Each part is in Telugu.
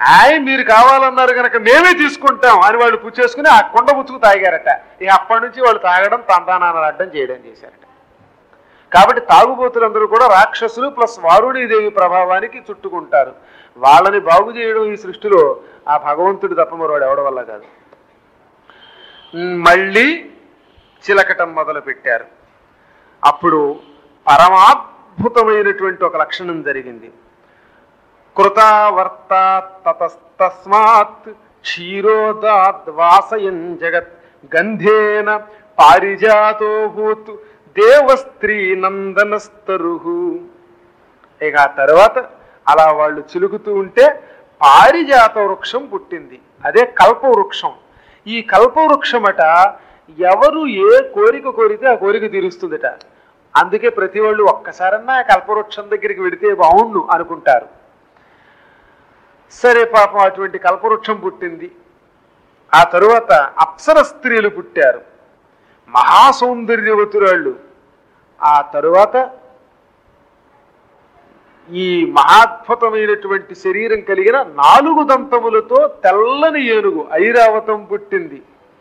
మీరు కావాలన్నారు కనుక మేమే తీసుకుంటాం అని వాళ్ళు పుచ్చేసుకుని ఆ కొండ ముచ్చుకు తాగారట. ఇక అప్పటి నుంచి వాళ్ళు తాగడం తందానాన్ని అడ్డం చేయడం చేశారట. కాబట్టి తాగుబోతులందరూ కూడా రాక్షసులు ప్లస్ వారుణీదేవి ప్రభావానికి చుట్టుకుంటారు. వాళ్ళని బాగు చేయడం ఈ సృష్టిలో ఆ భగవంతుడి తప్ప మరోడు ఎవడ వల్ల కాదు. మళ్ళీ చిలకటం మొదలు పెట్టారు. అప్పుడు పరమాద్భుతమైనటువంటి ఒక లక్షణం జరిగింది. కృతావర్త తతస్తస్మాత్ క్షీరోదాద్వాసయం జగత్ గంధేన పారిజాతో భూత్ దేవస్త్రీ నందనస్తరుహు. ఇక ఆ తర్వాత అలా వాళ్ళు చిలుకుతూ ఉంటే పారిజాత వృక్షం పుట్టింది. అదే కల్పవృక్షం. ఈ కల్పవృక్షమట ఎవరు ఏ కోరిక కోరితే ఆ కోరిక తీరుస్తుందట. అందుకే ప్రతి వాళ్ళు ఒక్కసారన్నా కల్పవృక్షం దగ్గరికి వెడితే బాగుండు అనుకుంటారు. సరే పాపం అటువంటి కల్పవృక్షం పుట్టింది. ఆ తరువాత అప్సర స్త్రీలు పుట్టారు, మహాసౌందర్యవతురాళ్ళు. ఆ తరువాత ఈ మహాద్భుతమైనటువంటి శరీరం కలిగిన 4 దంతములతో తెల్లని ఏనుగు ఐరావతం పుట్టింది.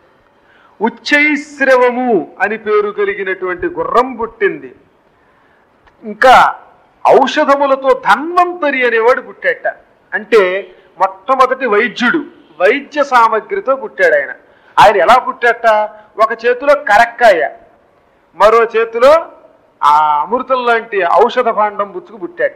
ఉచ్చైశ్రవము అని పేరు కలిగినటువంటి గుర్రం పుట్టింది. ఇంకా ఔషధములతో ధన్వంతరి అనేవాడు పుట్టాట. అంటే మొట్టమొదటి వైద్యుడు, వైద్య సామగ్రితో పుట్టాడు ఆయన. ఆయన ఎలా పుట్టాట? ఒక చేతిలో కరక్కాయ, మరో చేతిలో ఆ అమృతం లాంటి ఔషధ భాండం పుచ్చుకు పుట్టాట.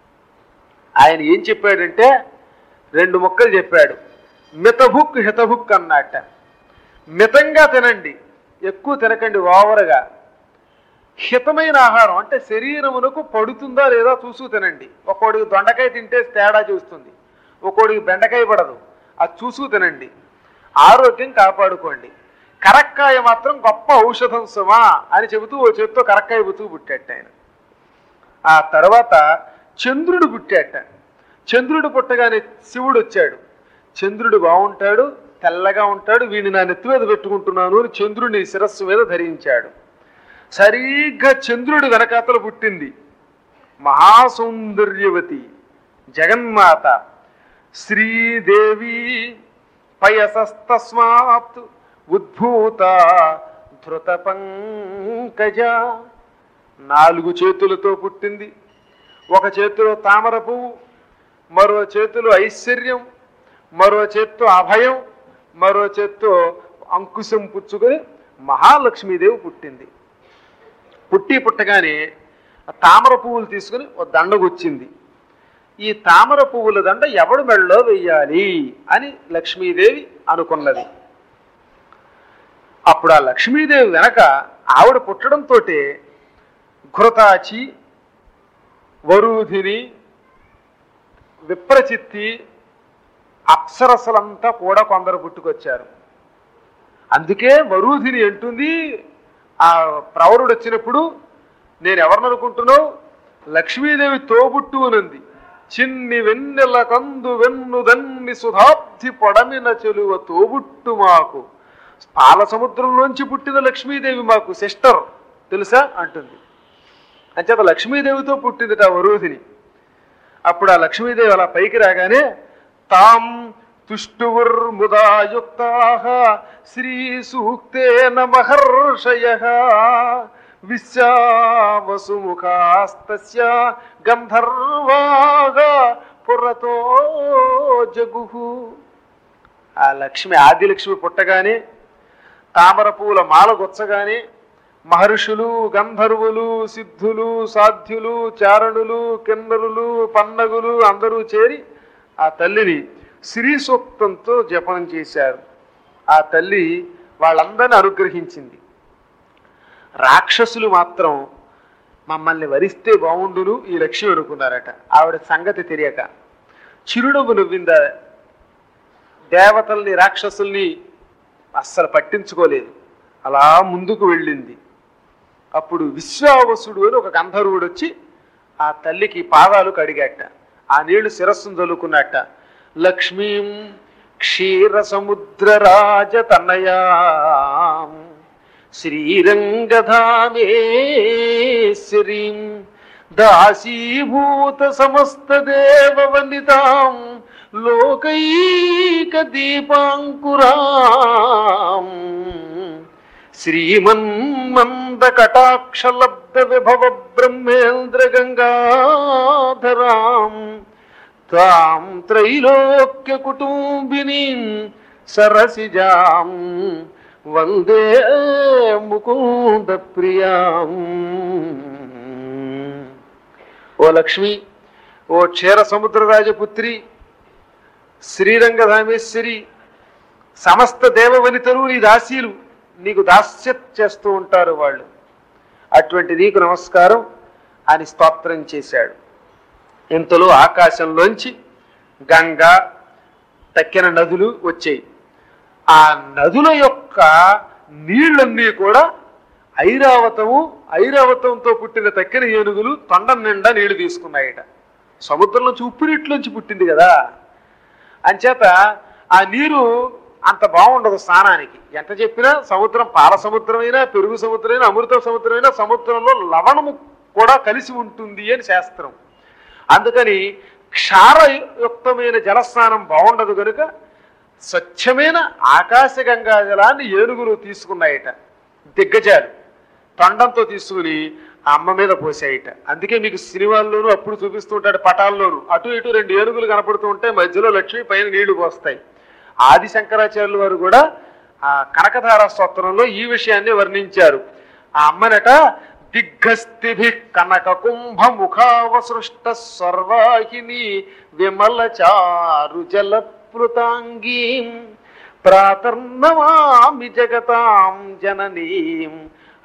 ఆయన ఏం చెప్పాడంటే 2 ముక్కలు చెప్పాడు. మితభుక్ హితభుక్ అన్నట్ట. మితంగా తినండి, ఎక్కువ తినకండి ఓవర్గా. హితమైన ఆహారం అంటే శరీరమునకు పడుతుందా లేదా చూసు తినండి. ఒక్కోడికి దొండకాయ తింటే తేడా చూస్తుంది, ఒక్కోడికి బెండకాయ పడదు, అది చూసు తినండి. ఆరోగ్యం కాపాడుకోండి. కరక్కాయ మాత్రం గొప్ప ఔషధం సుమా అని చెబుతూ ఓ చేతితో కరక్కాయ బుతుకు పుట్టాట ఆయన. ఆ తర్వాత చంద్రుడు పుట్టాట. చంద్రుడు పుట్టగానే శివుడు వచ్చాడు. చంద్రుడు బాగుంటాడు, తెల్లగా ఉంటాడు, వీడిని నా నెత్తి మీద పెట్టుకుంటున్నాను అని చంద్రుడిని శిరస్సు మీద ధరించాడు. సరిగ్గా చంద్రుడి వెనకాతలు పుట్టింది మహాసౌందర్యవతి జగన్మాత శ్రీదేవి. పయసస్తస్మాత్ ఉద్భూత ధృత పంకజ. 4 చేతులతో పుట్టింది. ఒక చేతిలో తామర పువ్వు, మరో చేతిలో ఐశ్వర్యం, మరో చేత్తో అభయం, మరో చేత్తో అంకుశం పుచ్చుకొని మహాలక్ష్మీదేవి పుట్టింది. పుట్టగానే తామర పువ్వులు తీసుకుని ఒక దండగొచ్చింది. ఈ తామర పువ్వుల దండ ఎవడు మెడలో వెయ్యాలి అని లక్ష్మీదేవి అనుకున్నది. అప్పుడు ఆ లక్ష్మీదేవి వెనక ఆవిడ పుట్టడంతో ఘృతాచి, వరూధిని, విప్రచిత్తి, అప్సరసలంతా కూడా కొందరు పుట్టుకొచ్చారు. అందుకే వరూధిని అంటుంది ఆ ప్రవరుడు వచ్చినప్పుడు, నేను ఎవరిని అనుకుంటున్నావు, లక్ష్మీదేవి తోబుట్టు అనంది. చిన్ని వెన్నెల కందు వెన్ను దన్ని సుధాబ్ది పొడమిన చెలువ తోబుట్టు మాకు. పాల సముద్రంలోంచి పుట్టిన లక్ష్మీదేవి మాకు సిస్టర్ తెలుసా అంటుంది. అంచేత లక్ష్మీదేవితో పుట్టిందిట వరూధిని. అప్పుడు ఆ లక్ష్మీదేవి అలా పైకి రాగానే తాం తుష్టువుర్ముదాయుక్తాః శ్రీ సూక్తేన మహర్షయః విశ్వావసుముఖాస్తస్య గంధర్వాః పురతో జగుః. ఆ లక్ష్మి ఆదిలక్ష్మి పుట్టగానే, తామర పూల మాల గొచ్చగానే మహర్షులు, గంధర్వులు, సిద్ధులు, సాధ్యులు, చారణులు, కిన్నరులు, పన్నగులు అందరూ చేరి ఆ తల్లిని శ్రీ సూక్తంతో జపనం చేశారు. ఆ తల్లి వాళ్ళందరినీ అనుగ్రహించింది. రాక్షసులు మాత్రం మమ్మల్ని వరిస్తే బాగుండును ఈ లక్ష్మి అనుకున్నారట. ఆవిడ సంగతి తెలియక చిరునవ్వు నవ్విందా. దేవతల్ని రాక్షసుల్ని అస్సలు పట్టించుకోలేదు, అలా ముందుకు వెళ్ళింది. అప్పుడు విశ్వావసుడు అని ఒక గంధర్వుడు వచ్చి ఆ తల్లికి పాదాలు కడిగాట. ఆ నీళ్లు శిరస్సును చల్లుకున్నట్ట. లక్ష్మీం క్షీర సముద్ర రాజతనయా శ్రీరంగధామేశ్వరీం దాసీభూత సమస్త దేవ వనితాం లోకైక దీపాంకురాం శ్రీమన్మంద కటాక్షలబ్ధ విభవ బ్రహ్మేంద్ర గంగాధరాం తాం త్రైలోక్య కుటుంబినీం సరసిజాం వందే ముకుంద ప్రియాం. ఓ లక్ష్మి, ఓ క్షీర సముద్ర రాజపుత్రి, శ్రీరంగధామేశ్వరి, సమస్త దేవవనితలు నీ దాసీలు, నీకు దాస్యం చేస్తూ ఉంటారు వాళ్ళు, అటువంటి నీకు నమస్కారం అని స్తోత్రం చేశాడు. ఇంతలో ఆకాశంలోంచి గంగా తక్కిన నదులు వచ్చాయి. ఆ నదుల యొక్క నీళ్ళన్నీ కూడా ఐరావతంతో పుట్టిన తక్కిన ఏనుగులు తొండం నిండా నీళ్లు తీసుకున్నాయట. సముద్రంలోంచి ఉప్పునీటిలోంచి పుట్టింది కదా, అంచేత ఆ నీరు అంత బాగుండదు స్నానానికి. ఎంత చెప్పినా సముద్రం పాల సముద్రమైనా, పెరుగు సముద్రమైనా, అమృత సముద్రమైనా సముద్రంలో లవణము కూడా కలిసి ఉంటుంది అని శాస్త్రం. అందుకని క్షారయుక్తమైన జలస్నానం బాగుండదు కనుక స్వచ్ఛమైన ఆకాశగంగా జలాన్ని ఏనుగులు తీసుకున్నాయట. దిగ్గజాలు తొండంతో తీసుకుని ఆ అమ్మ మీద పోసాయిట. అందుకే మీకు సినిమాల్లోనూ అప్పుడు చూపిస్తూ ఉంటాడు, పటాల్లోనూ అటు ఇటు రెండు ఏనుగులు కనపడుతూ ఉంటాయి, మధ్యలో లక్ష్మి, పైన నీళ్లు పోస్తాయి. ఆది శంకరాచార్యుల వారు కూడా ఆ కనకధార స్తోత్రంలో ఈ విషయాన్ని వర్ణించారు. ఆ అమ్మనట దిగ్గస్థిభి కనక కుంభముఖావసృష్ట సర్వాహిని విమల చారు జలప్లుతాంగీం ప్రాతర్నమామి జగతాం జననీం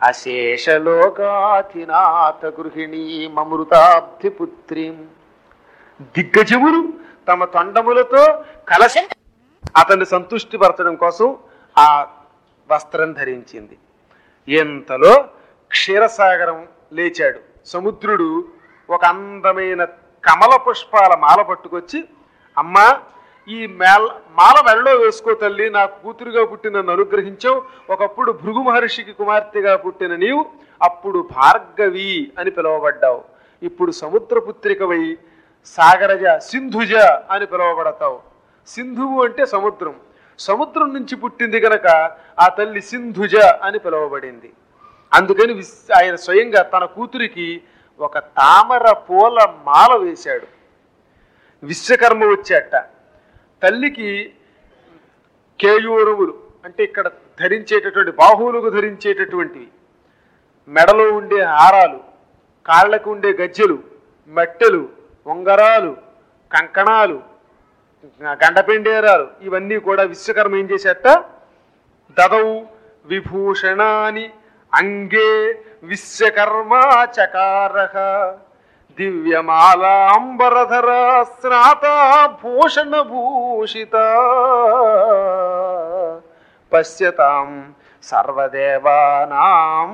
అశేషలోకాధినాథ గృహిణీమృతాబ్ధిపుత్రీం. దిగ్గజములు తమ తొండములతో కలశం అతన్ని సంతుష్టిపరచడం కోసం ఆ వస్త్రం ధరించింది. ఎంతలో క్షీరసాగరం లేచాడు. సముద్రుడు ఒక అందమైన కమల పుష్పాల మాల పట్టుకొచ్చి, అమ్మా ఈ మాల మెడలో వేసుకో తల్లి, నాకు కూతురుగా పుట్టిన నన్ను అనుగ్రహించావు. ఒకప్పుడు భృగు మహర్షికి కుమార్తెగా పుట్టిన నీవు అప్పుడు భార్గవి అని పిలువబడ్డావు. ఇప్పుడు సముద్రపుత్రికవై సాగరజ సింధుజ అని పిలువబడతావు. సింధువు అంటే సముద్రం, సముద్రం నుంచి పుట్టింది గనక ఆ తల్లి సింధుజ అని పిలువబడింది. అందుకని ఆయన స్వయంగా తన కూతురికి ఒక తామర పూల మాల వేశాడు. విశ్వకర్మ వచ్చేట. తల్లికి కేయూరములు అంటే ఇక్కడ ధరించేటటువంటి బాహువులకు ధరించేటటువంటివి, మెడలో ఉండే హారాలు, కాళ్ళకు ఉండే గజ్జెలు, మట్టెలు, ఉంగరాలు, కంకణాలు, గండపెండేరాలు, ఇవన్నీ కూడా విశ్వకర్మ ఏం చేసేట, దదౌ విభూషణాని అంగే విశ్వకర్మా చకారః దివ్యమాలాంబరధర స్నాత భూషణ భూషిత పశ్యతాం సర్వదేవానాం.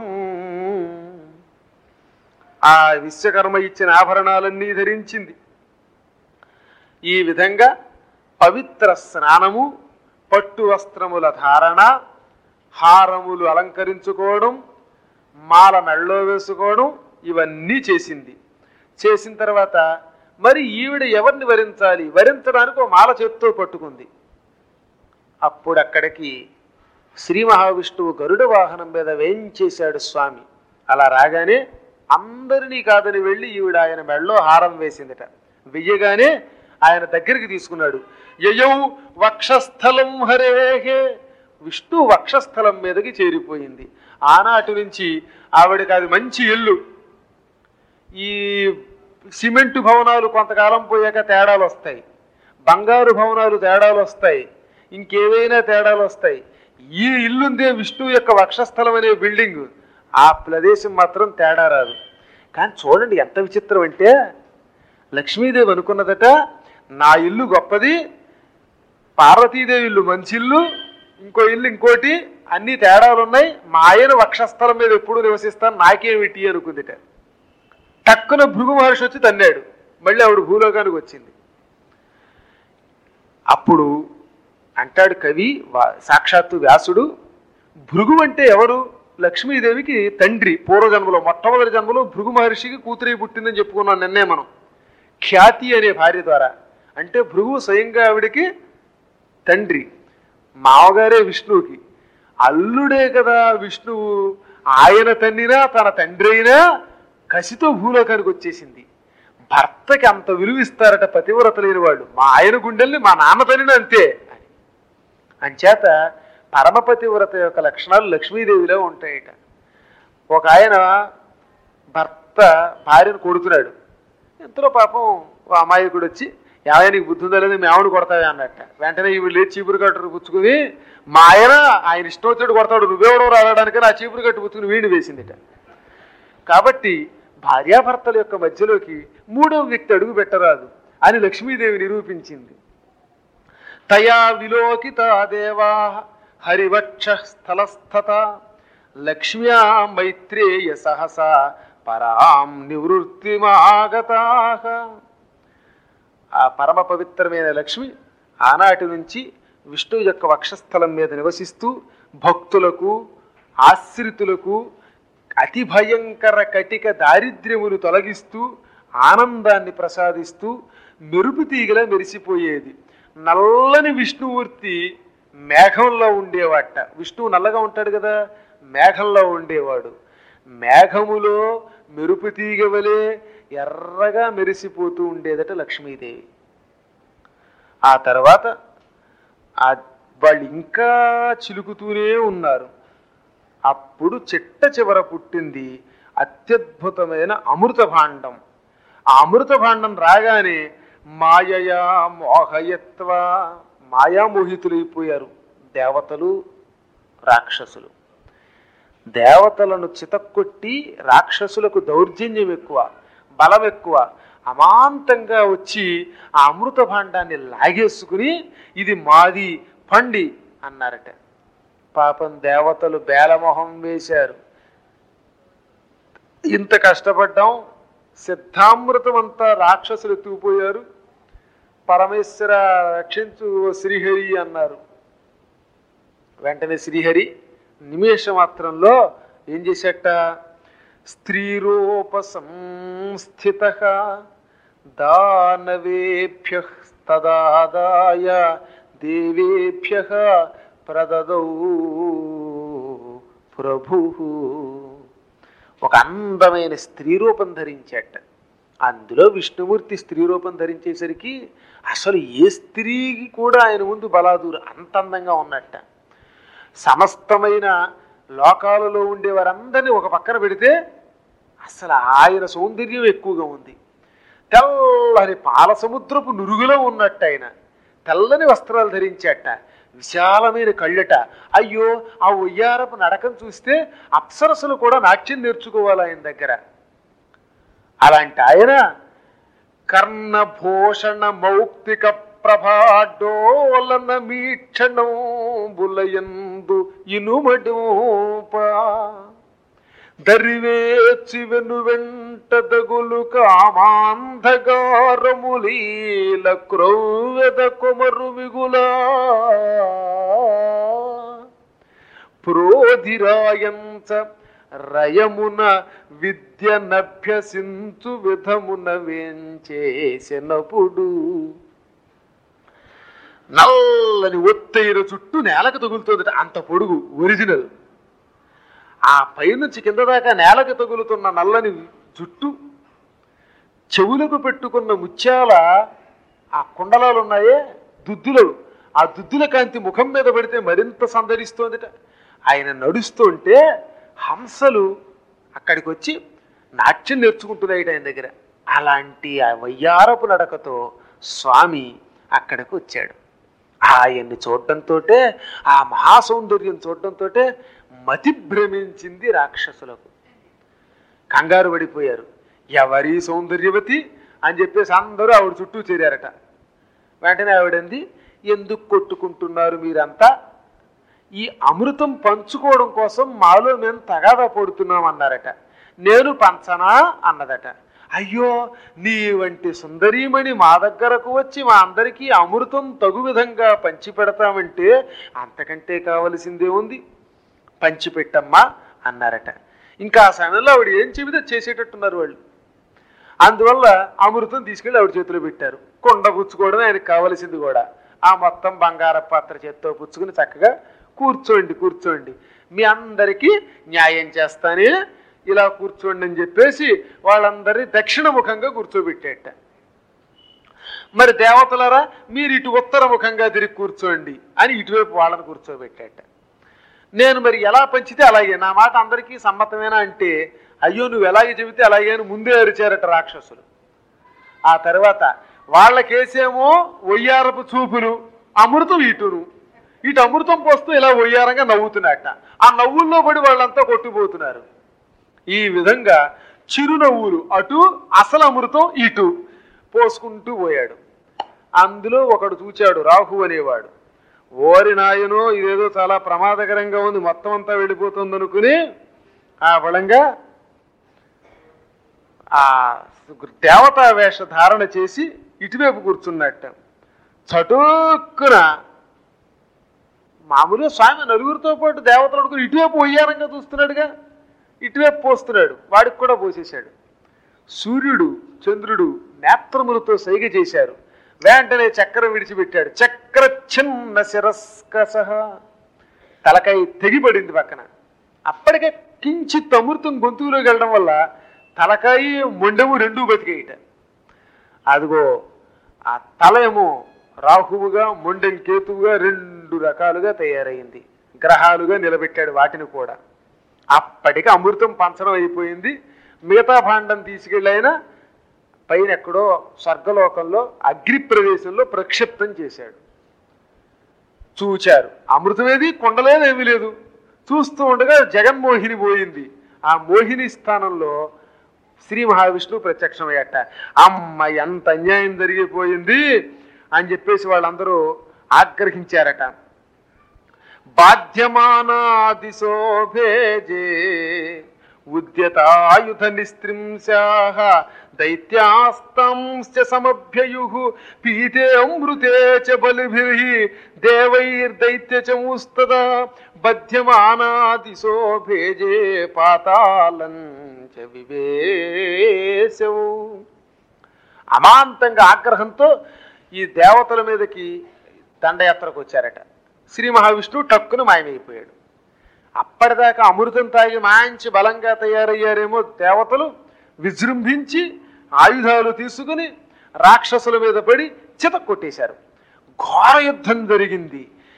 ఆ విశ్వకర్మ ఇచ్చిన ఆభరణాలన్నీ ధరించింది. ఈ విధంగా పవిత్ర స్నానము, పట్టు వస్త్రముల ధారణ, హారములు అలంకరించుకోవడం, మాల మెళ్ళో వేసుకోవడం, ఇవన్నీ చేసింది. చేసిన తర్వాత మరి ఈవిడ ఎవరిని వరించాలి? వరించడానికి ఒక మాల చేత్తో పట్టుకుంది. అప్పుడు అక్కడికి శ్రీ మహావిష్ణువు గరుడ వాహనం మీద వేయించేశాడు స్వామి. అలా రాగానే అందరినీ కాదని వెళ్ళి ఈవిడ ఆయన మెళ్ళో హారం వేసిందిట. వెయ్యగానే ఆయన దగ్గరికి తీసుకున్నాడు. యయౌ వక్షస్థలం హరేహే, విష్ణు వక్షస్థలం మీదకి చేరిపోయింది. ఆనాటి నుంచి ఆవిడకి అది మంచి ఇల్లు. ఈ సిమెంటు భవనాలు కొంతకాలం పోయాక తేడాలు వస్తాయి, బంగారు భవనాలు తేడాలు వస్తాయి, ఇంకేవైనా తేడాలు వస్తాయి. ఈ ఇల్లుందే విష్ణువు యొక్క వక్షస్థలం అనే బిల్డింగ్, ఆ ప్రదేశం మాత్రం తేడా రాదు. కానీ చూడండి ఎంత విచిత్రం అంటే, లక్ష్మీదేవి అనుకున్నదట, నా ఇల్లు గొప్పది, పార్వతీదేవి ఇల్లు మంచి ఇల్లు, ఇంకో ఇల్లు ఇంకోటి, అన్ని తేడాలు ఉన్నాయి, మా ఆయన వక్షస్థలం మీద ఎప్పుడు నివసిస్తాను, నాకేమిటి అనుకుందిట. టక్కున భృగు మహర్షి వచ్చి తన్నాడు. మళ్ళీ ఆవిడ భూలోకానికి వచ్చింది. అప్పుడు అంటాడు కవి, సాక్షాత్తు వ్యాసుడు, భృగు అంటే ఎవరు? లక్ష్మీదేవికి తండ్రి. పూర్వజన్మలో మొట్టమొదటి జన్మలో భృగు మహర్షికి కూతురి పుట్టిందని చెప్పుకున్నాం నిన్నే మనం, ఖ్యాతి అనే భార్య ద్వారా. అంటే భృగువు స్వయంగా ఆవిడికి తండ్రి, మామగారే విష్ణువుకి. అల్లుడే కదా విష్ణువు. ఆయన తన్నినా తన తండ్రి అయినా కసితో భూలోకానికి వచ్చేసింది. భర్తకి అంత విలువిస్తారట పతివ్రత లేని వాళ్ళు. మా ఆయన గుండెల్ని మా నాన్న తనినా అంతే అని. అంచేత పరమపతివ్రత యొక్క లక్షణాలు లక్ష్మీదేవిలో ఉంటాయట. ఒక ఆయన భర్త భార్యను కొడుతున్నాడు. ఎంతలో పాపం అమాయకుడు వచ్చి, ఏమైనా నీకు బుద్ధి ఉందా లేదు, మేమని కొడతావే అన్నట్ట. వెంటనే ఇవి లేచి చీపురు కట్టు పుచ్చుకుని, మా ఆయన ఇష్టం వచ్చినట్టు కొడతాడు, నువ్వెవడో రావడానికి ఆ చీపురు కట్టు పుచ్చుకుని వీడిని వేసిందిట. కాబట్టి భార్యాభర్తల యొక్క మధ్యలోకి మూడవ వ్యక్తి అడుగు పెట్టరాదు అని లక్ష్మీదేవి నిరూపించింది. తయా విలోకిత దేవా హరివక్ష స్థలస్థత లక్ష్మ్యా మైత్రేయ సహసా పరాం నివృత్తిమాగతాః. ఆ పరమ పవిత్రమైన లక్ష్మి ఆనాటి నుంచి విష్ణువు యొక్క వక్షస్థలం మీద నివసిస్తూ భక్తులకు ఆశ్రితులకు అతి భయంకర కటిక దారిద్ర్యములు తొలగిస్తూ ఆనందాన్ని ప్రసాదిస్తూ మెరుపు తీగలా మెరిసిపోయేది. నల్లని విష్ణుమూర్తి మేఘంలో ఉండేవాట. విష్ణువు నల్లగా ఉంటాడు కదా, మేఘంలో ఉండేవాడు. మేఘములో మెరుపు తీగ వలె ఎర్రగా మెరిసిపోతూ ఉండేదట లక్ష్మీదేవి. ఆ తర్వాత వాళ్ళు ఇంకా చిలుకుతూనే ఉన్నారు. అప్పుడు చిట్ట చివర పుట్టింది అత్యద్భుతమైన అమృత భాండం. ఆ అమృత భాండం రాగానే మాయయా మోహయత్వ, మాయామోహితులైపోయారు దేవతలు రాక్షసులు. దేవతలను చితక్కొట్టి రాక్షసులకు దౌర్జన్యం ఎక్కువ, బలం ఎక్కువ. అమాంతంగా వచ్చి ఆ అమృత భాండాన్ని లాగేసుకుని ఇది మాది పండి అన్నారట. పాపం దేవతలు బేలమొహం వేశారు. ఇంత కష్టపడ్డాం, సిద్ధామృతం అంతా రాక్షసులు ఎత్తుకుపోయారు, పరమేశ్వర రక్షించు శ్రీహరి అన్నారు. వెంటనే శ్రీహరి నిమేష మాత్రంలో ఏం చేసేట, స్త్రీరూప సంస్థిత దానవేభ్య తదాదాయ దేవేభ్య ప్రదదౌ ప్రభు. ఒక అందమైన స్త్రీ రూపం ధరించేట. అందులో విష్ణుమూర్తి స్త్రీ రూపం ధరించేసరికి అసలు ఏ స్త్రీకి కూడా ఆయన ముందు బలాదూరు, అంత అందంగా ఉన్నట్ట. సమస్తమైన లోకాలలో ఉండేవారందరినీ ఒక పక్కన పెడితే అసలు ఆయన సౌందర్యం ఎక్కువగా ఉంది. తెల్లని పాల సముద్రపు నురుగులో ఉన్నట్టు ఆయన. తెల్లని వస్త్రాలు ధరించేట, విశాలమైన కళ్ళట. అయ్యో, ఆ ఉయ్యారపు నడకం చూస్తే అప్సరసలు కూడా నాట్యం నేర్చుకోవాలి ఆయన దగ్గర. అలాంటి ఆయన కర్ణభూషణ మౌక్తిక ప్రభాడోలన మీక్షణం బులయందు ఇనుమడూప దరివేచి వెను వెంట దగులు కామాంధగారములీల క్రౌవెద కొమరు మిగులా ప్రోధిరాయంచ రయమున విద్యనభ్యసించు విధమున వేంచేసినప్పుడు నల్లని ఒత్తైన చుట్టూ నేలకు తగులుతుందట. అంత పొడుగు ఒరిజినల్. ఆ పైనుంచి కింద దాకా నేలకు తగులుతున్న నల్లని జుట్టు, చెవులకు పెట్టుకున్న ముత్యాల ఆ కుండలాలు ఉన్నాయే దుద్దులు, ఆ దుద్దుల కాంతి ముఖం మీద పడితే మరింత సందడిస్తోందట. ఆయన నడుస్తుంటే హంసలు అక్కడికి వచ్చి నాట్యం నేర్చుకుంటున్నాయి ఆయన దగ్గర. అలాంటి ఆ వయ్యారపు నడకతో స్వామి అక్కడికి వచ్చాడు. ఆయన్ని చూడటంతో, ఆ మహాసౌందర్యం చూడటంతో మతి భ్రమించింది రాక్షసులకు. కంగారు పడిపోయారు. ఎవరి సౌందర్యవతి అని చెప్పేసి అందరూ ఆవిడ చుట్టూ చేరారట. వెంటనే ఆవిడంది, ఎందుకు కొట్టుకుంటున్నారు మీరంతా? ఈ అమృతం పంచుకోవడం కోసం మాలో మేము తగాదా పడుతున్నాం అన్నారట. నేను పంచనా అన్నదట. అయ్యో, నీ వంటి సుందరీమణి మా దగ్గరకు వచ్చి మా అందరికీ అమృతం తగు విధంగా పంచి పెడతామంటే అంతకంటే కావలసిందే ఉంది, పంచిపెట్టమ్మా అన్నారట. ఇంకా ఆ సమయంలో ఆవిడ ఏం చెబితే చేసేటట్టున్నారు వాళ్ళు. అందువల్ల అమృతం తీసుకెళ్ళి ఆవిడ చేతిలో పెట్టారు. కొండ పుచ్చుకోవడమే ఆయనకు కావలసింది కూడా. ఆ మొత్తం బంగార పాత్ర చేత్తో పుచ్చుకుని చక్కగా కూర్చోండి కూర్చోండి, మీ అందరికీ న్యాయం చేస్తానే, ఇలా కూర్చోండి అని చెప్పేసి వాళ్ళందరినీ దక్షిణముఖంగా కూర్చోబెట్టేట. మరి దేవతలరా మీరు ఇటు ఉత్తరముఖంగా తిరిగి కూర్చోండి అని ఇటువైపు వాళ్ళని కూర్చోబెట్టేట. నేను మరి ఎలా పంచితే అలాగే, నా మాట అందరికీ సమ్మతమేనా అంటే, అయ్యో నువ్వు ఎలాగే చెబితే అలాగే అని ముందే అరిచారట రాక్షసులు. ఆ తర్వాత వాళ్ళకేసేమో ఒయ్యారపు చూపులు, అమృతం ఇటును, ఇటు అమృతం పోస్తూ ఇలా ఒయ్యారంగా నవ్వుతున్నట్ట. ఆ నవ్వుల్లో పడి వాళ్ళంతా కొట్టుపోతున్నారు. ఈ విధంగా చిరునవ్వులు అటు, అసలు అమృతం ఇటు పోసుకుంటూ పోయాడు. అందులో ఒకడు చూచాడు, రాహు అనేవాడు. ఓరి నాయనో ఇదేదో చాలా ప్రమాదకరంగా ఉంది, మొత్తం అంతా వెళ్ళిపోతుంది అనుకుని ఆ బలంగా ఆ దేవతా వేష ధారణ చేసి ఇటువైపు కూర్చున్నట్ట. చటుక్కున మామూలుగా స్వామి నలుగురితో పాటు దేవతలు అనుకుని ఇటువైపు ఒయ్యారంగా చూస్తున్నాడుగా, ఇటువైపు పోస్తున్నాడు, వాడికి కూడా పోసేశాడు. సూర్యుడు చంద్రుడు నేత్రములతో సైగ చేశారు. వెంటనే చక్రం విడిచిపెట్టాడు. చక్ర చిన్న శిరస్కస, తలకాయ తెగిపడింది పక్కన. అప్పటికే కించిత్ అమృతం గొంతులోకి వెళ్ళడం వల్ల తలకాయ మొండెము రెండూ బతికేయట. అదిగో ఆ తల ఏమో రాహువుగా మొండెం కేతువుగా రెండు రకాలుగా తయారైంది. గ్రహాలుగా నిలబెట్టాడు వాటిని కూడా. అప్పటికి అమృతం పంచడం అయిపోయింది. మిగతా భాండం తీసుకెళ్ళైనా పైన ఎక్కడో స్వర్గలోకంలో అగ్ని ప్రదేశంలో ప్రక్షిప్తం చేశాడు. చూచారు, అమృతమేది కొండలేదు, ఏమీ లేదు. చూస్తూ ఉండగా జగన్మోహిని పోయింది. ఆ మోహిని స్థానంలో శ్రీ మహావిష్ణువు ప్రత్యక్షమయ్యట. అమ్మ ఎంత అన్యాయం జరిగిపోయింది అని చెప్పేసి వాళ్ళందరూ ఆగ్రహించారట. బాధ్యమానాది శోభేజే ఉద్యతాయుధ నిస్త్రింశాః దైత్యాస్తంశ్చ సమభ్యయుః పీతే అమృతే చ బలిభిః దేవైర్దైత్య చ ముస్తదా బధ్యమానాది శోభేజే పాతాళం చ వివేశౌ. అమాంతంగా ఆగ్రహంతో ఈ దేవతల మీదకి దండయాత్రకు వచ్చారట. శ్రీ మహావిష్ణువు టక్కును మాయమైపోయాడు. అప్పటిదాకా అమృతం తాగి మంచి బలంగా తయారయ్యారేమో దేవతలు విజృంభించి ఆయుధాలు తీసుకుని రాక్షసుల మీద పడి చిత కొట్టేశారు. ఘోర యుద్ధం జరిగింది.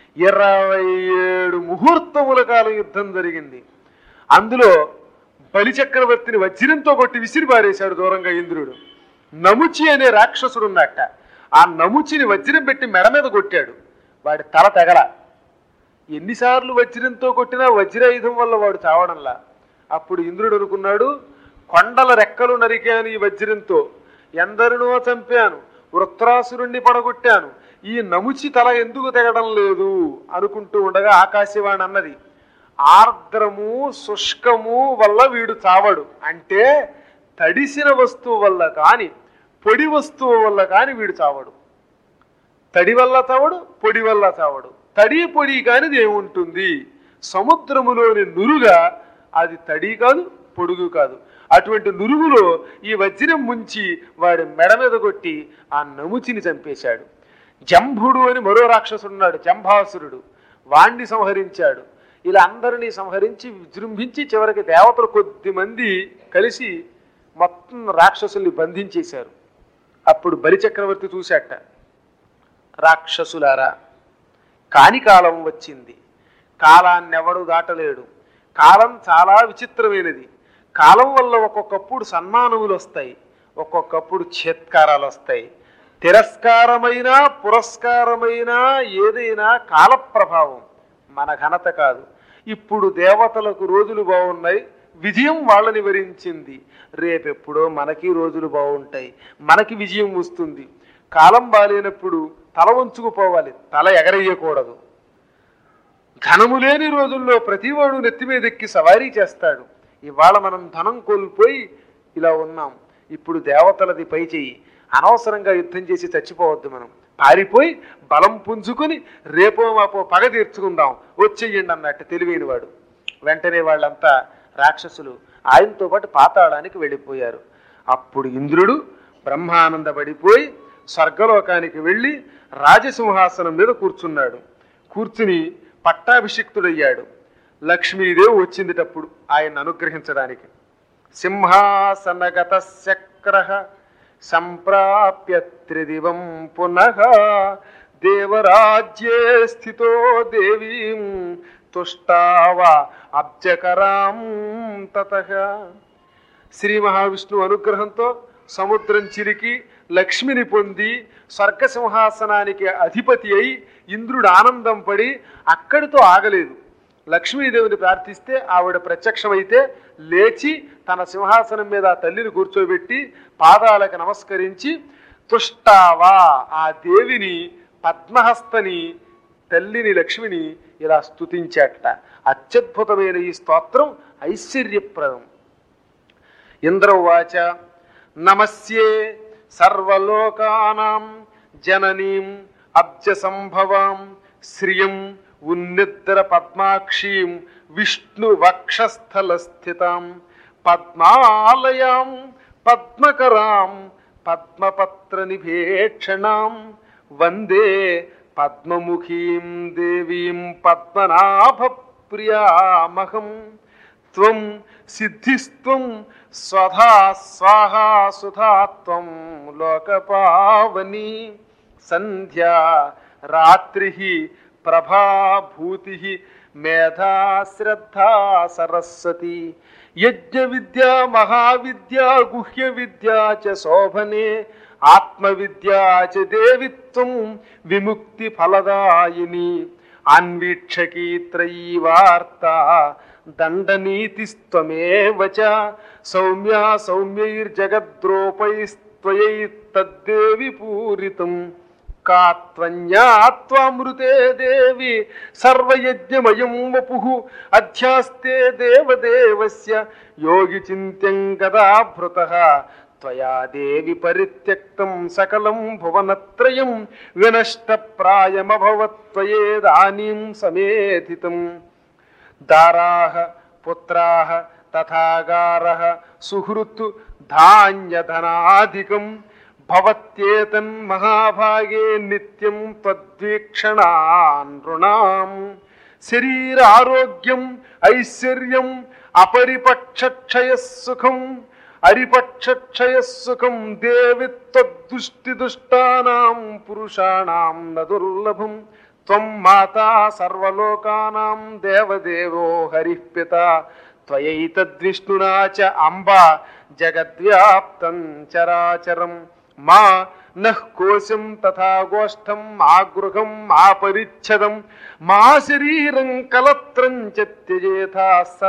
27 ముహూర్తముల కాలం యుద్ధం జరిగింది. అందులో బలిచక్రవర్తిని వజ్రంతో కొట్టి విసిరి పారేశాడు దూరంగా ఇంద్రుడు. నముచి అనే రాక్షసుడు ఉన్నట్ట. ఆ నముచిని వజ్రం పెట్టి మెడ మీద కొట్టాడు. వాడి తల తెగల. ఎన్నిసార్లు వజ్రంతో కొట్టినా వజ్రాయుధం వల్ల వాడు చావడంలా. అప్పుడు ఇంద్రుడు అనుకున్నాడు, కొండల రెక్కలు నరికాను ఈ వజ్రంతో, ఎందరినో చంపాను, వృత్రాసురుణ్ణి పడగొట్టాను, ఈ నముచి తల ఎందుకు తెగడం లేదు అనుకుంటూ ఉండగా ఆకాశవాణి అన్నది, ఆర్ద్రము శుష్కము వల్ల వీడు చావడు. అంటే తడిసిన వస్తువు వల్ల కానీ పొడి వస్తువు వల్ల కానీ వీడు చావడు. తడి వల్ల చావడు, పొడి వల్ల చావడు. తడి పొడి కానిది ఏముంటుంది? సముద్రములోని నురుగా అది తడి కాదు, పొడుగు కాదు. అటువంటి నురుగులో ఈ వజ్రం ముంచి వాడి మెడ మీద కొట్టి ఆ నముచిని చంపేశాడు. జంభుడు అని మరో రాక్షసుడున్నాడు, జంభాసురుడు, వాణ్ణి సంహరించాడు. ఇలా అందరినీ సంహరించి విజృంభించి చివరికి దేవతలు కొద్దిమంది కలిసి మొత్తం రాక్షసుల్ని బంధించేశారు. అప్పుడు బలిచక్రవర్తి చూశాట, రాక్షసులారా కాని కాలం వచ్చింది, కాలాన్ని ఎవడు దాటలేడు. కాలం చాలా విచిత్రమైనది. కాలం వల్ల ఒక్కొక్కప్పుడు సన్మానములు వస్తాయి, ఒక్కొక్కప్పుడు చేత్కారాలు వస్తాయి. తిరస్కారమైన పురస్కారమైన ఏదైనా కాల ప్రభావం, మన ఘనత కాదు. ఇప్పుడు దేవతలకు రోజులు బాగున్నాయి, విజయం వాళ్ళని వరించింది. రేపెప్పుడో మనకి రోజులు బాగుంటాయి, మనకి విజయం వస్తుంది. కాలం బాలేనప్పుడు తల వంచుకుపోవాలి, తల ఎగరేయకూడదు. ధనము లేని రోజుల్లో ప్రతివాడు నెత్తి మీద ఎక్కి సవారీ చేస్తాడు. ఇవాళ మనం ధనం కోల్పోయి ఇలా ఉన్నాం. ఇప్పుడు దేవతలది పై చెయ్యి. అనవసరంగా యుద్ధం చేసి చచ్చిపోవద్దు. మనం పారిపోయి బలం పుంజుకొని రేపో మాపో పగ తీర్చుకుందాం, వచ్చేయండి అన్నట్టు తెలివైన వాడు. వెంటనే వాళ్ళంతా రాక్షసులు ఆయనతో పాటు పాతాళానికి వెళ్ళిపోయారు. అప్పుడు ఇంద్రుడు బ్రహ్మానందపడిపోయి స్వర్గలోకానికి వెళ్ళి రాజసింహాసనం మీద కూర్చున్నాడు. కూర్చుని పట్టాభిషిక్తుడయ్యాడు. లక్ష్మీదేవి వచ్చిందిటప్పుడు ఆయన అనుగ్రహించడానికి. సింహాసనగత శక్రః సంప్రాప్య త్రిదివం పునః దేవరాజ్యే స్థితో దేవీం తుష్టావ అబ్జకరాం తతః. శ్రీ మహావిష్ణువు అనుగ్రహంతో సముద్రం చిరికి లక్ష్మిని పొంది స్వర్గసింహాసనానికి అధిపతి అయి ఇంద్రుడు ఆనందం పడి అక్కడితో ఆగలేదు. లక్ష్మీదేవిని ప్రార్థిస్తే ఆవిడ ప్రత్యక్షమైతే లేచి తన సింహాసనం మీద ఆ తల్లిని కూర్చోబెట్టి పాదాలకు నమస్కరించి తుష్టావా ఆ దేవిని పద్మహస్తని తల్లిని లక్ష్మిని ఇలా స్తుతించాట. అత్యద్భుతమైన ఈ స్తోత్రం ఐశ్వర్యప్రదం. ఇంద్రవాచ నమస్యే సర్వలోకానాం జననీం అబ్జ సంభవాం శ్రియం ఉన్నిద్ర పద్మాక్షీం విష్ణు వక్షస్థల స్థితాం పద్మాలయాం పద్మకరాం పద్మపత్ర నిభేక్షణాం వందే పద్మముఖీం దేవీం పద్మనాభ ప్రియామహం. త్వం సిద్ధిస్త్వం స్వధా స్వాహా సుధాత్వం లోకపావని సంధ్యా రాత్రి ప్రభాభూతి మేధా శ్రద్ధా సరస్వతి యజ్ఞ విద్యా మహావిద్యా గుహ్య విద్యా చ శోభనే ఆత్మవిద్యా చ దేవిత్వం విముక్తి ఫలదాయిని అన్వీక్షకీ త్రయీ వార్త దండనీతిస్త్వమేవ చ సౌమ్యా సౌమ్యైర్జగద్రూపైస్త్వయైతద్దేవి పూరితం కాత్వన్యాత్వామృతే దేవి సర్వయజ్ఞమయం వపుః అధ్యాస్తే దేవదేవస్య యోగి చింత్యం గదా భృతః త్వయా దేవి పరిత్యక్తం సకలం భువనత్రయం వినష్టప్రాయమభవత్ త్వయేదానీం సమేధితం. దారాః పుత్రాః తథాగారః సుహృత్ ధాన్యధనాధికం భవత్యేతన్ మహాభాగే నిత్యం త్వద్వీక్షణాన్ నృణాం. శరీరారోగ్యం ఐశ్వర్యం అపరిపక్షక్షయసుఖం అరిపక్షక్షయసుఖం దేవి త్వద్దుష్టిదుష్టానాం పురుషాణాం న దుర్లభం. త్వం మాతా సర్వలోకానాం దేవదేవో హరిః పితా త్వయైతద్విష్ణునా చ అంబా జగద్వ్యాప్తం చరాచరం. మా నః కోశం తథా గోష్ఠం మా గృహం మా పరిచ్ఛదం మా శరీరం కలత్రం చ త్యజేథా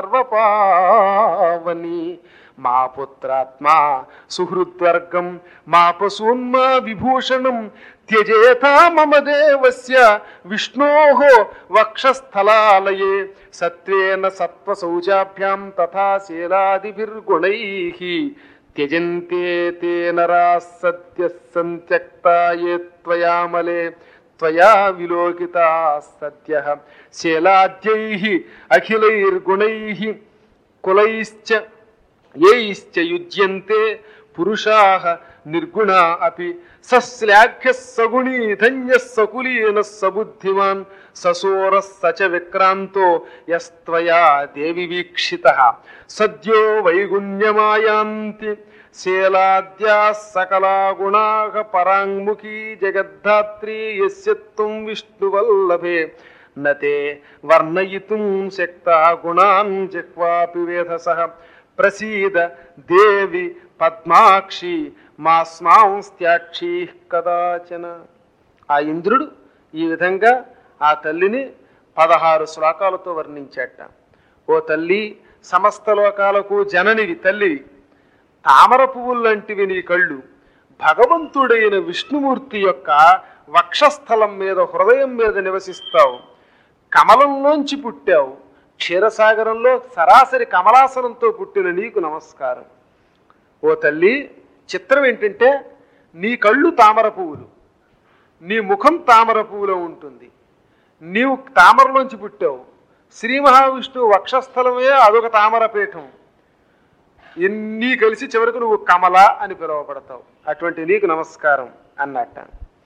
సర్వపావని. మా పుత్రాత్మా సుహృద్వర్గం మా పశూన్మా విభూషణం త్యజేథా మమ దేవస్య విష్ణోః వక్షస్థలాలయే సత్వేన సత్వసౌజాభ్యాం తథా శీలాదిభిర్గుణైః త్యజంతే తే నరాः సద్యః సంత్యక్తా యే త్వయామలే త్వయా విలోకితాः సద్యః శీలాద్యైః అఖిలైర్గుణైః కులైశ్చ యైశ్చ యుజ్యంతే పురుషాః నిర్గుణా అపి. సశ్లాఘ్యః సగుణీ ధన్యః సకులీనః సబుద్ధిమాన్ ససూరః సచ విక్రాంతో యస్త్వయా దేవి వీక్షితః సద్యో వైగుణ్యమాయాంతి శీలాద్యాः సకలా గుణాః పరాంముఖీ జగద్ధాత్రీ యస్య త్వం విష్ణువల్లభే నతే వర్ణయితుం శక్తా గుణాన్ జిహ్వాపి వేధసః. ప్రసీద దేవి పద్మాక్షి మాస్మాంస్త్యాక్షి కదాచన. ఆ ఇంద్రుడు ఈ విధంగా ఆ తల్లిని 16 శ్లోకాలతో వర్ణించాట. ఓ తల్లి, సమస్త లోకాలకు జననివి తల్లివి. తామర పువ్వుల్లాంటివి నీ కళ్ళు. భగవంతుడైన విష్ణుమూర్తి యొక్క వక్షస్థలం మీద హృదయం మీద నివసిస్తావు. కమలంలోంచి పుట్టావు. క్షీరసాగరంలో సరాసరి కమలాసనంతో పుట్టిన నీకు నమస్కారం. ఓ తల్లి, చిత్రం ఏంటంటే నీ కళ్ళు తామర పువ్వులు, నీ ముఖం తామర పువ్వులో ఉంటుంది. నీవు తామరలోంచి పుట్టావు. శ్రీ మహావిష్ణువు వక్షస్థలమే అదొక తామరపీఠం. ఇన్ని కలిసి చివరకు నువ్వు కమల అని పిలువబడతావు. అటువంటి నీకు నమస్కారం అన్నట్ట.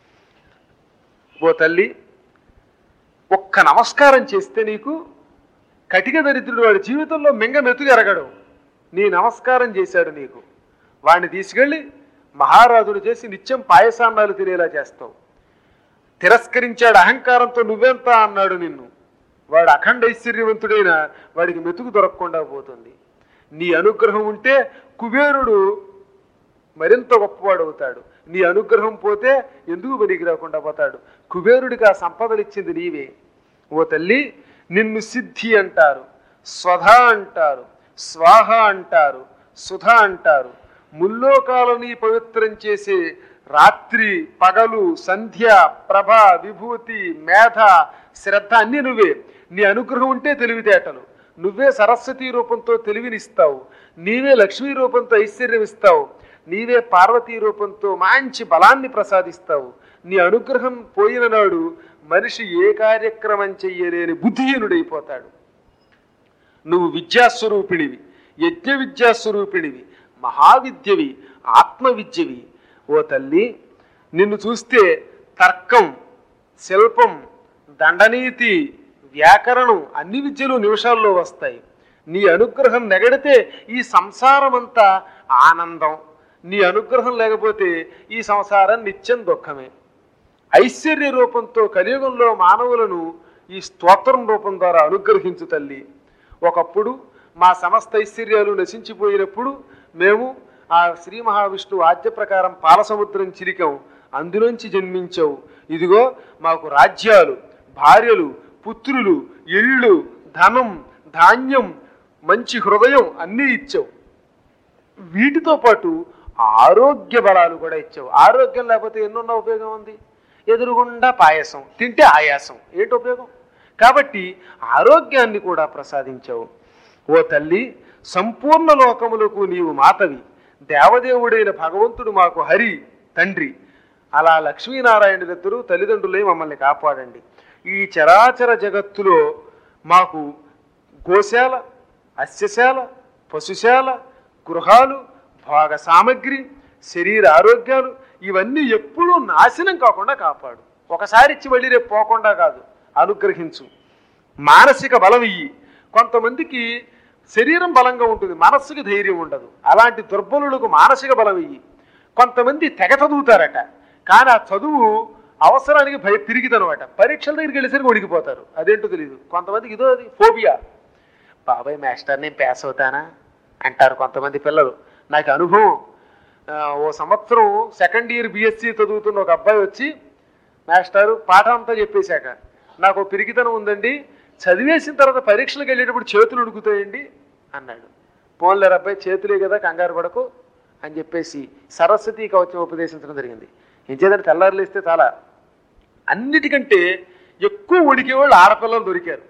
ఓ తల్లి, ఒక్క నమస్కారం చేస్తే నీకు కటిక దరిద్రుడు వాడి జీవితంలో మెతుకు ఎరగడు. నీ నమస్కారం చేశాడు నీకు, వాడిని తీసుకెళ్ళి మహారాజును చేసి నిత్యం పాయసాన్నాలు తినేలా చేస్తావు. తిరస్కరించాడు అహంకారంతో, నువ్వెంత అన్నాడు నిన్ను. వాడు అఖండ ఐశ్వర్యవంతుడైన వాడికి మెతుకు దొరకకుండా పోతుంది. నీ అనుగ్రహం ఉంటే కుబేరుడు మరింత గొప్పవాడు అవుతాడు. నీ అనుగ్రహం పోతే ఎందుకు పనికి రాకుండా పోతాడు. కుబేరుడికి ఆ సంపదలు ఇచ్చింది నీవే. ఓ తల్లి, నిన్ను సిద్ధి అంటారు, స్వధ అంటారు, స్వాహ అంటారు, సుధ అంటారు. ముల్లోకాలని పవిత్రం చేసే రాత్రి పగలు సంధ్య ప్రభ విభూతి మేధ శ్రద్ధ అన్నీ నువ్వే. నీ అనుగ్రహం ఉంటే తెలివితేటలు, నువ్వే సరస్వతీ రూపంతో తెలివినిస్తావు, నీవే లక్ష్మీ రూపంతో ఐశ్వర్యం ఇస్తావు, నీవే పార్వతీ రూపంతో మంచి బలాన్ని ప్రసాదిస్తావు. నీ అనుగ్రహం పోయిన నాడు మనిషి ఏ కార్యక్రమం చెయ్యలేని బుద్ధిహీనుడైపోతాడు. నువ్వు విద్యాస్వరూపిణివి, యజ్ఞ విద్యాస్వరూపిణివి, మహావిద్యవి, ఆత్మవిద్యవి. ఓ తల్లి, నిన్ను చూస్తే తర్కం, శిల్పం, దండనీతి, వ్యాకరణం అన్ని విద్యలు నిమిషాల్లో వస్తాయి. నీ అనుగ్రహం నెగడితే ఈ సంసారం అంతా ఆనందం, నీ అనుగ్రహం లేకపోతే ఈ సంసారం నిత్యం దుఃఖమే. ఐశ్వర్య రూపంతో కలియుగంలో మానవులను ఈ స్తోత్రం రూపం ద్వారా అనుగ్రహించు తల్లి. ఒకప్పుడు మా సమస్త ఐశ్వర్యాలు నశించిపోయినప్పుడు మేము ఆ శ్రీ మహావిష్ణువు ఆజ్ఞ ప్రకారం పాలసముద్రం చిలికాం, అందులోంచి జన్మించావు. ఇదిగో మాకు రాజ్యాలు, భార్యలు, పుత్రులు, ఇళ్ళు, ధనం, ధాన్యం, మంచి హృదయం అన్నీ ఇచ్చావు. వీటితో పాటు ఆరోగ్య బలాలు కూడా ఇచ్చావు. ఆరోగ్యం లేకపోతే ఎన్నున్న ఉపయోగం ఉంది? ఎదురుగుండా పాయసం తింటే ఆయాసం, ఏంటి ఉపయోగం? కాబట్టి ఆరోగ్యాన్ని కూడా ప్రసాదించావు. ఓ తల్లి, సంపూర్ణ లోకములకు నీవు మాతవి, దేవదేవుడైన భగవంతుడు మాకు హరి తండ్రి. అలా లక్ష్మీనారాయణులిద్దరూ తల్లిదండ్రులై మమ్మల్ని కాపాడండి. ఈ చరాచర జగత్తులో మాకు గోశాల, అస్యశాల, పశుశాల, గృహాలు, భోగ సామగ్రి, శరీర ఆరోగ్యాలు ఇవన్నీ ఎప్పుడూ నాశనం కాకుండా కాపాడు. ఒకసారి ఇచ్చి మళ్ళీ రేపు పోకుండా కాదు, అనుగ్రహించు. మానసిక బలం ఇయ్యి. కొంతమందికి శరీరం బలంగా ఉంటుంది, మనస్సుకి ధైర్యం ఉండదు. అలాంటి దుర్బలులకు మానసిక బలం ఇయ్యి. కొంతమంది తెగ చదువుతారట, కానీ ఆ చదువు అవసరానికి తిరిగిదనమాట. పరీక్షల దగ్గరికి వెళ్ళేసరికి ఉడికిపోతారు, అదేంటో తెలియదు. కొంతమందికి ఇదో అది ఫోబియా. బాబాయ్ మాస్టర్ నేను పాస్ అవుతానా అంటారు కొంతమంది పిల్లలు. నాకు అనుభవం. ఓ సంవత్సరం సెకండ్ ఇయర్ బిఎస్సి చదువుతున్న ఒక అబ్బాయి వచ్చి, మాస్టారు పాఠం అంతా చెప్పేశాక నాకు పిరికితనం ఉందండి, చదివేసిన తర్వాత పరీక్షలకు వెళ్ళేటప్పుడు చేతులు ఉడుకుతాయండి అన్నాడు. పోన్లేరు అబ్బాయి, చేతులే కదా కంగారు పడకు అని చెప్పేసి సరస్వతీ కవచం ఉపదేశించడం జరిగింది. ఏం చేద్దంటే తెల్లారులు ఇస్తే చాలా. అన్నిటికంటే ఎక్కువ ఉడికేవాళ్ళు ఆడపిల్లలు దొరికారు.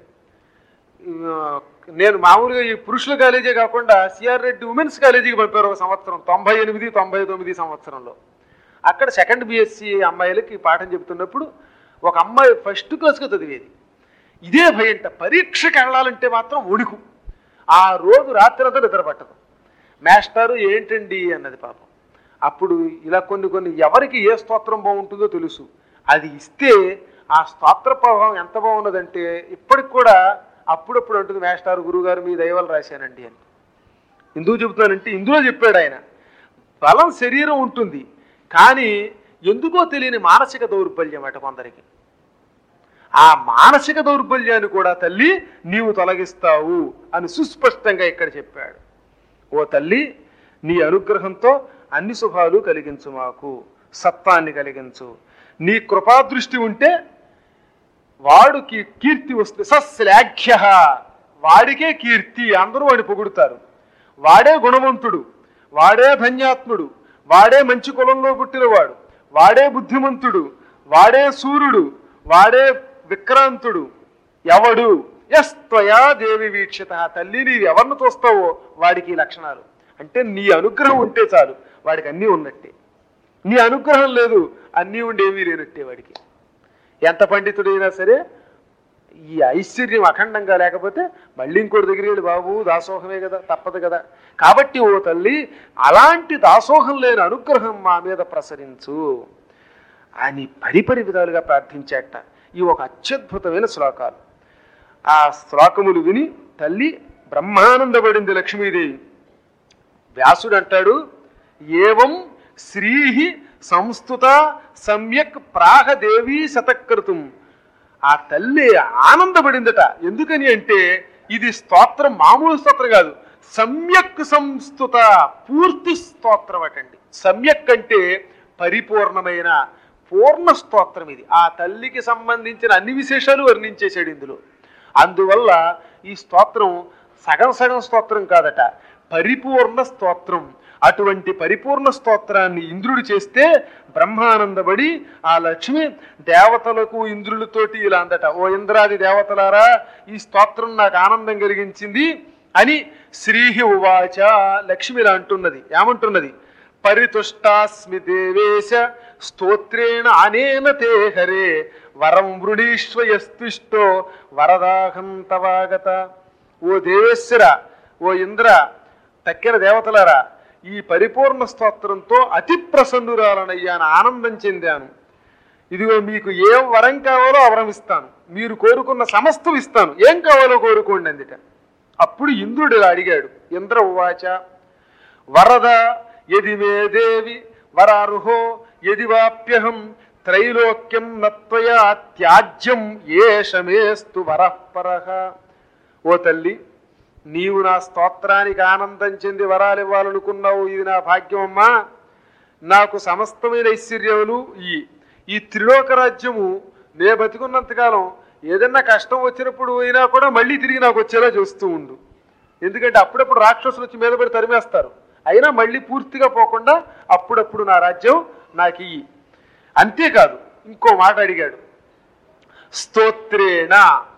నేను మామూలుగా ఈ పురుషుల కాలేజీ కాకుండా సిఆర్ రెడ్డి ఉమెన్స్ కాలేజీకి పంపారు ఒక సంవత్సరం, 98, 99 సంవత్సరంలో. అక్కడ సెకండ్ బిఎస్సి అమ్మాయిలకి పాఠం చెబుతున్నప్పుడు ఒక అమ్మాయి ఫస్ట్ క్లాస్గా చదివేది. ఇదే భయంట, పరీక్షకి వెళ్ళాలంటే మాత్రం ఉడుకు. ఆ రోజు రాత్రి అంతా నిద్ర పట్టదు. మాస్టారు ఏంటండి అన్నది పాపం. అప్పుడు ఇలా కొన్ని ఎవరికి ఏ స్తోత్రం బాగుంటుందో తెలుసు. అది ఇస్తే ఆ స్తోత్ర ప్రభావం ఎంత బాగున్నదంటే ఇప్పటికి కూడా అప్పుడప్పుడు అంటుంది, మాస్టారు గురువుగారు మీ దయవల్ల రాశానండి అని. ఎందుకు చెబుతానంటే ఇందులో చెప్పాడు ఆయన, బలం శరీరం ఉంటుంది కానీ ఎందుకో తెలియని మానసిక దౌర్బల్యం అట కొందరికి. ఆ మానసిక దౌర్బల్యాన్ని కూడా తల్లి నీవు తొలగిస్తావు అని సుస్పష్టంగా ఇక్కడ చెప్పాడు. ఓ తల్లి, నీ అనుగ్రహంతో అన్ని శుభాలు కలిగించు, మాకు సత్వాన్ని కలిగించు. నీ కృపాదృష్టి ఉంటే వాడికి కీర్తి వస్తుంది. సశ్లాఘ్య, వాడికే కీర్తి, అందరూ వాడిని పొగుడుతారు. వాడే గుణవంతుడు, వాడే ధన్యాత్ముడు, వాడే మంచి కులంలో పుట్టినవాడు, వాడే బుద్ధిమంతుడు, వాడే సూర్యుడు, వాడే విక్రాంతుడు. ఎవడు యస్త్వయా దేవి వీక్షిత, తల్లి నీవు ఎవరిని చూస్తావో వాడికి లక్షణాలు. అంటే నీ అనుగ్రహం ఉంటే చాలు, వాడికి అన్నీ ఉన్నట్టే. నీ అనుగ్రహం లేదు, అన్నీ ఉండేమీ లేనట్టే వాడికి. ఎంత పండితుడైనా సరే ఈ ఐశ్వర్యం అఖండంగా లేకపోతే మళ్ళీ ఇంకోటి దగ్గర వెళ్ళి బాబు దాసోహమే కదా, తప్పదు కదా. కాబట్టి ఓ తల్లి, అలాంటి దాసోహం లేని అనుగ్రహం మా మీద ప్రసరించు అని పరిపరి విధాలుగా ప్రార్థించాట. ఈ ఒక అత్యద్భుతమైన శ్లోకాలు. ఆ శ్లోకములు విని తల్లి బ్రహ్మానందపడింది లక్ష్మీదేవి. వ్యాసుడు అంటాడు, ఏవం శ్రీహి సంస్థుత సమ్యక్ ప్రాహదేవీ శతకృతం. ఆ తల్లి ఆనందపడిందట. ఎందుకని అంటే ఇది స్తోత్రం, మామూలు స్తోత్రం కాదు, సమ్యక్ సంస్థుత, పూర్తి స్తోత్రం అటండి. సమ్యక్ అంటే పరిపూర్ణమైన పూర్ణ స్తోత్రం ఇది. ఆ తల్లికి సంబంధించిన అన్ని విశేషాలు వర్ణించేశాడు ఇందులో. అందువల్ల ఈ స్తోత్రం సగం సగం స్తోత్రం కాదట, పరిపూర్ణ స్తోత్రం. అటువంటి పరిపూర్ణ స్తోత్రాన్ని ఇంద్రుడు చేస్తే బ్రహ్మానందపడి ఆ లక్ష్మి దేవతలకు ఇంద్రులతోటి ఇలా అందట, ఓ ఇంద్రాది దేవతలారా, ఈ స్తోత్రం నాకు ఆనందం కలిగించింది అని శ్రీహి ఉవాచ. లక్ష్మి ఇలా అంటున్నది, ఏమంటున్నది? పరితుష్టాస్మి దేవేశ స్తోత్రేణ అనేన తే హరే వరం వృణీష్వయస్తుష్టో వరదాహం తవాగత. ఓ దేవేశ్వర, ఓ ఇంద్ర, తక్కిన దేవతలారా, ఈ పరిపూర్ణ స్తోత్రంతో అతి ప్రసన్నురాలనయ్యాను, ఆనందం చెందాను. ఇదిగో మీకు ఏం వరం కావాలో ఆ వరం ఇస్తాను, మీరు కోరుకున్న సమస్తం ఇస్తాను, ఏం కావాలో కోరుకోండి అందుట. అప్పుడు ఇంద్రుడు ఇలా అడిగాడు. ఇంద్ర ఉవాచ వరద యది మే దేవి వరారుహో యది వాప్యహం త్రైలోక్యం నత్వయా త్యాజ్యం ఏషమేస్తు వరఃపరః. ఓ తల్లి, నీవు నా స్తోత్రానికి ఆనందం చెంది వరాలు ఇవ్వాలనుకున్నావు, ఇది నా భాగ్యం అమ్మా. నాకు సమస్తమైన ఐశ్వర్యములు ఈ త్రిలోక రాజ్యము నే బతికున్నంతకాలం ఏదన్నా కష్టం వచ్చినప్పుడు అయినా కూడా మళ్ళీ తిరిగి నాకు వచ్చేలా చూస్తూ ఉండు. ఎందుకంటే అప్పుడప్పుడు రాక్షసులు వచ్చి మీద పడి తరిమేస్తారు, అయినా మళ్ళీ పూర్తిగా పోకుండా అప్పుడప్పుడు నా రాజ్యం నాకు ఇయ్యి. అంతేకాదు ఇంకో మాట అడిగాడు. స్తోత్రేణ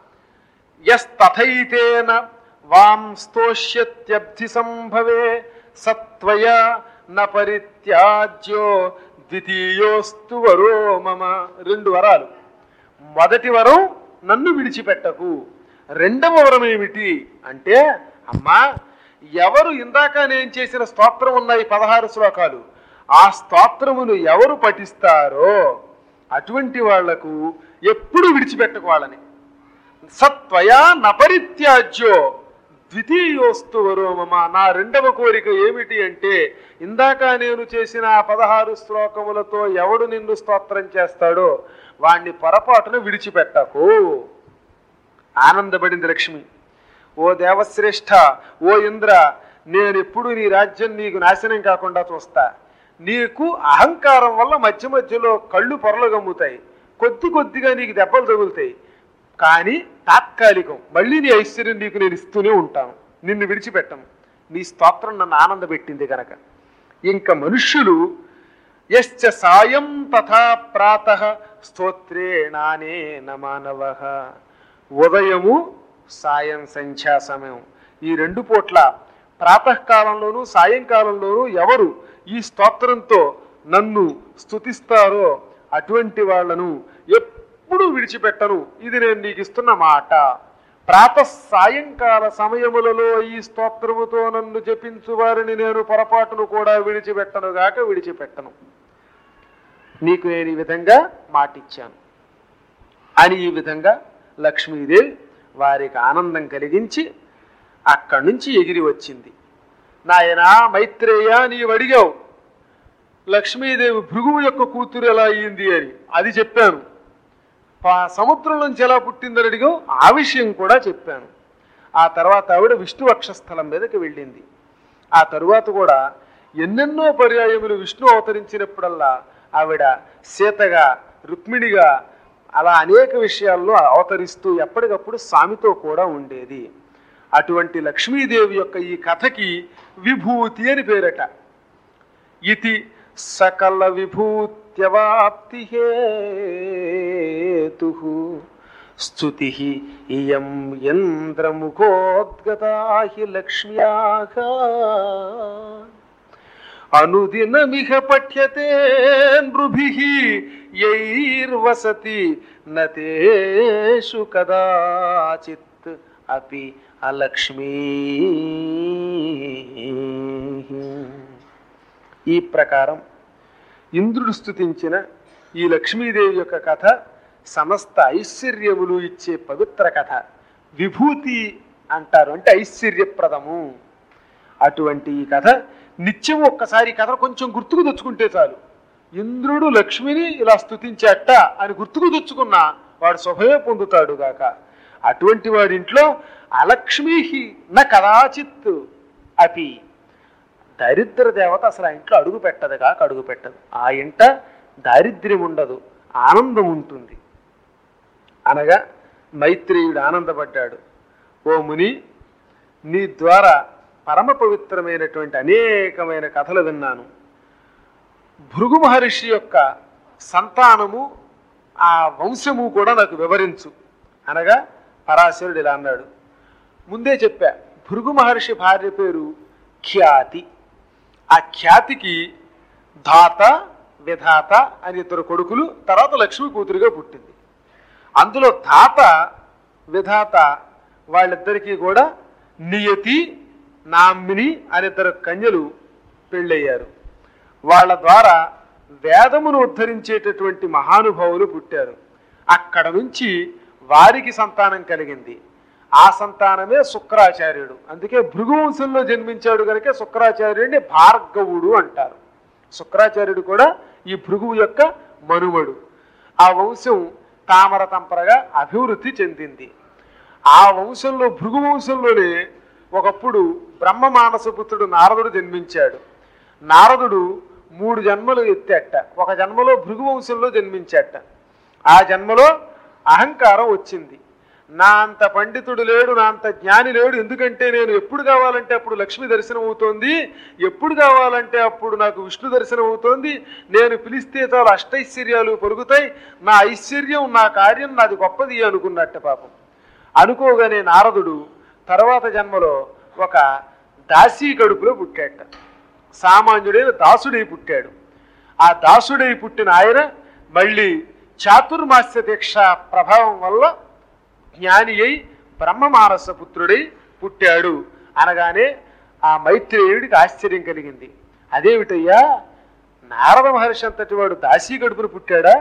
యస్తథైతేన వాం స్తోష్యత్యబ్ధి సంభవే సత్వయ న పరిత్యాజ్యో ద్వితీయోస్తు వరో మమ. 2 వరాలు. మొదటి వరం నన్ను విడిచిపెట్టకు. రెండవ వరం ఏమిటి అంటే, అమ్మా, ఎవరు ఇందాక నేను చేసిన స్తోత్రం ఉన్నాయి 16 శ్లోకాలు, ఆ స్తోత్రమును ఎవరు పఠిస్తారో అటువంటి వాళ్లకు ఎప్పుడు విడిచిపెట్టకు వాళ్ళని. సత్వయా నపరిత్యాజ్యో ద్వితీయోస్తు వరోమమ. నా రెండవ కోరిక ఏమిటి అంటే, ఇందాక నేను చేసిన 16 శ్లోకములతో ఎవడు నిన్ను స్తోత్రం చేస్తాడో వాణ్ణి పొరపాటును విడిచిపెట్టకు. ఆనందపడింది లక్ష్మి. ఓ దేవశ్రేష్ఠ, ఓ ఇంద్ర, నేనెప్పుడు నీ రాజ్యం నీకు నాశనం కాకుండా చూస్తా. నీకు అహంకారం వల్ల మధ్య మధ్యలో కళ్ళు పొరలు గమ్ముతాయి, కొద్ది కొద్దిగా నీకు దెబ్బలు తగులుతాయి, కానీ తాత్కాలికం. మళ్ళీ నీ ఐశ్వర్యం నీకు నేను ఇస్తూనే ఉంటాను, నిన్ను విడిచిపెట్టను. నీ స్తోత్రం నన్ను ఆనందపెట్టింది కనుక. ఇంకా మనుష్యులు యశ్చ సాయం తథా ప్రాతః స్తోత్రేణానేన మానవః. ఉదయము సాయం సంధ్యా సమయం, ఈ 2 పూట్ల ప్రాతకాలంలోనూ సాయంకాలంలోనూ ఎవరు ఈ స్తోత్రంతో నన్ను స్తుతిస్తారో అటువంటి వాళ్లను ఎప్పుడు విడిచిపెట్టను. ఇది నేను నీకు ఇస్తున్న మాట. ప్రాతః సాయంకాల సమయములలో ఈ స్తోత్రముతో నన్ను జపించు వారిని నేను పొరపాటును కూడా విడిచిపెట్టనుగాక విడిచిపెట్టను. నీకు నేను ఈ విధంగా మాటిచ్చాను అని ఈ విధంగా లక్ష్మీదేవి వారికి ఆనందం కలిగించి అక్కడి నుంచి ఎగిరి వచ్చింది. నాయనా మైత్రేయ, నీవు అడిగావు లక్ష్మీదేవి భృగువు యొక్క కూతురు ఎలా అయ్యింది అని, అది చెప్పాను. సముద్రం నుంచి ఎలా పుట్టిందని అడిగావు, ఆ విషయం కూడా చెప్పాను. ఆ తర్వాత ఆవిడ విష్ణు వక్షస్థలం మీదకి వెళ్ళింది. ఆ తరువాత కూడా ఎన్నెన్నో పర్యాయములు విష్ణు అవతరించినప్పుడల్లా ఆవిడ సీతగా, రుక్మిణిగా, అలా అనేక విషయాల్లో అవతరిస్తూ ఎప్పటికప్పుడు స్వామితో కూడా ఉండేది. అటువంటి లక్ష్మీదేవి యొక్క ఈ కథకి విభూతి అని పేరట. ఇతి సకల విభూత్యవాప్తి హేతు స్తుతి ఇయం ఇంద్రముఖోద్గతా హి లక్ష్మ్యాః. అనుదినమిహ పఠ్యతే నృభిః యైర్వసతి నతేషు కదాచిత్ అపి అలక్ష్మీ. ఈ ప్రకారం ఇంద్రుడు స్తుతించిన ఈ లక్ష్మీదేవి యొక్క కథ సమస్త ఐశ్వర్యములు ఇచ్చే పవిత్ర కథ. విభూతి అంటారు, అంటే ఐశ్వర్యప్రదము. అటువంటి ఈ కథ నిత్యం ఒక్కసారి ఈ కథ కొంచెం గుర్తుకు తెచ్చుకుంటే చాలు. ఇంద్రుడు లక్ష్మిని ఇలా స్తుతించేట అని గుర్తుకు తెచ్చుకున్నా వాడు శుభమే పొందుతాడు గాక. అటువంటి వాడింట్లో అలక్ష్మీ న కదాచిత్ అపి, దరిద్ర దేవత అసలు ఆ ఇంట్లో అడుగు పెట్టదు కాక అడుగు పెట్టదు. ఆ ఇంట దారిద్ర్యం ఉండదు, ఆనందం ఉంటుంది అనగా మైత్రేయుడు ఆనందపడ్డాడు. ఓ ముని, నీ ద్వారా పరమ పవిత్రమైనటువంటి అనేకమైన కథలు విన్నాను. భృగు మహర్షి యొక్క సంతానము, ఆ వంశము కూడా నాకు వివరించు అనగా పరాశరుడు ఇలా అన్నాడు. ముందే చెప్పా, భృగు మహర్షి భార్య పేరు ఖ్యాతి. ఆ ఖ్యాతికి ధాత విధాత అని ఇద్దరు కొడుకులు, తర్వాత లక్ష్మి కూతురుగా పుట్టింది. అందులో ధాత విధాత వాళ్ళిద్దరికీ కూడా నియతి నామ్మిని అని ఇద్దరు కన్యలు పెళ్ళయ్యారు. వాళ్ళ ద్వారా వేదమును ఉద్ధరించేటటువంటి మహానుభావులు పుట్టారు. అక్కడ నుంచి వారికి సంతానం కలిగింది. ఆ సంతానమే శుక్రాచార్యుడు. అందుకే భృగువంశంలో జన్మించాడు కనుక శుక్రాచార్యుడిని భార్గవుడు అంటారు. శుక్రాచార్యుడు కూడా ఈ భృగువు యొక్క మనుమడు. ఆ వంశం తామర తంపరగా అభివృద్ధి చెందింది. ఆ వంశంలో భృగు వంశంలోనే ఒకప్పుడు బ్రహ్మ మానసపుత్రుడు నారదుడు జన్మించాడు. నారదుడు 3 జన్మలు ఎత్తాట. ఒక జన్మలో భృగు వంశంలో జన్మించాట. ఆ జన్మలో అహంకారం వచ్చింది. నా అంత పండితుడు లేడు, నా అంత జ్ఞాని లేడు, ఎందుకంటే నేను ఎప్పుడు కావాలంటే అప్పుడు లక్ష్మి దర్శనం అవుతోంది, ఎప్పుడు కావాలంటే అప్పుడు నాకు విష్ణు దర్శనం అవుతోంది, నేను పిలిస్తే చాలు అష్టైశ్వర్యాలు పొరుగుతాయి, నా ఐశ్వర్యం నా కార్యం నాది గొప్పది అనుకున్నట్ట పాపం. అనుకోగానే నారదుడు తర్వాత జన్మలో ఒక దాసీ కడుపులో పుట్టాట. సామాన్యుడైన దాసుడై పుట్టాడు. ఆ దాసుడై పుట్టిన ఆయన మళ్ళీ చాతుర్మాస్య దీక్ష ప్రభావం వల్ల జ్ఞాని అయి బ్రహ్మమానస పుత్రుడై పుట్టాడు అనగానే ఆ మైత్రేయుడికి ఆశ్చర్యం కలిగింది. అదేమిటయ్యా, నారద మహర్షి అంతటి వాడు దాసీ గడుపును పుట్టాడా?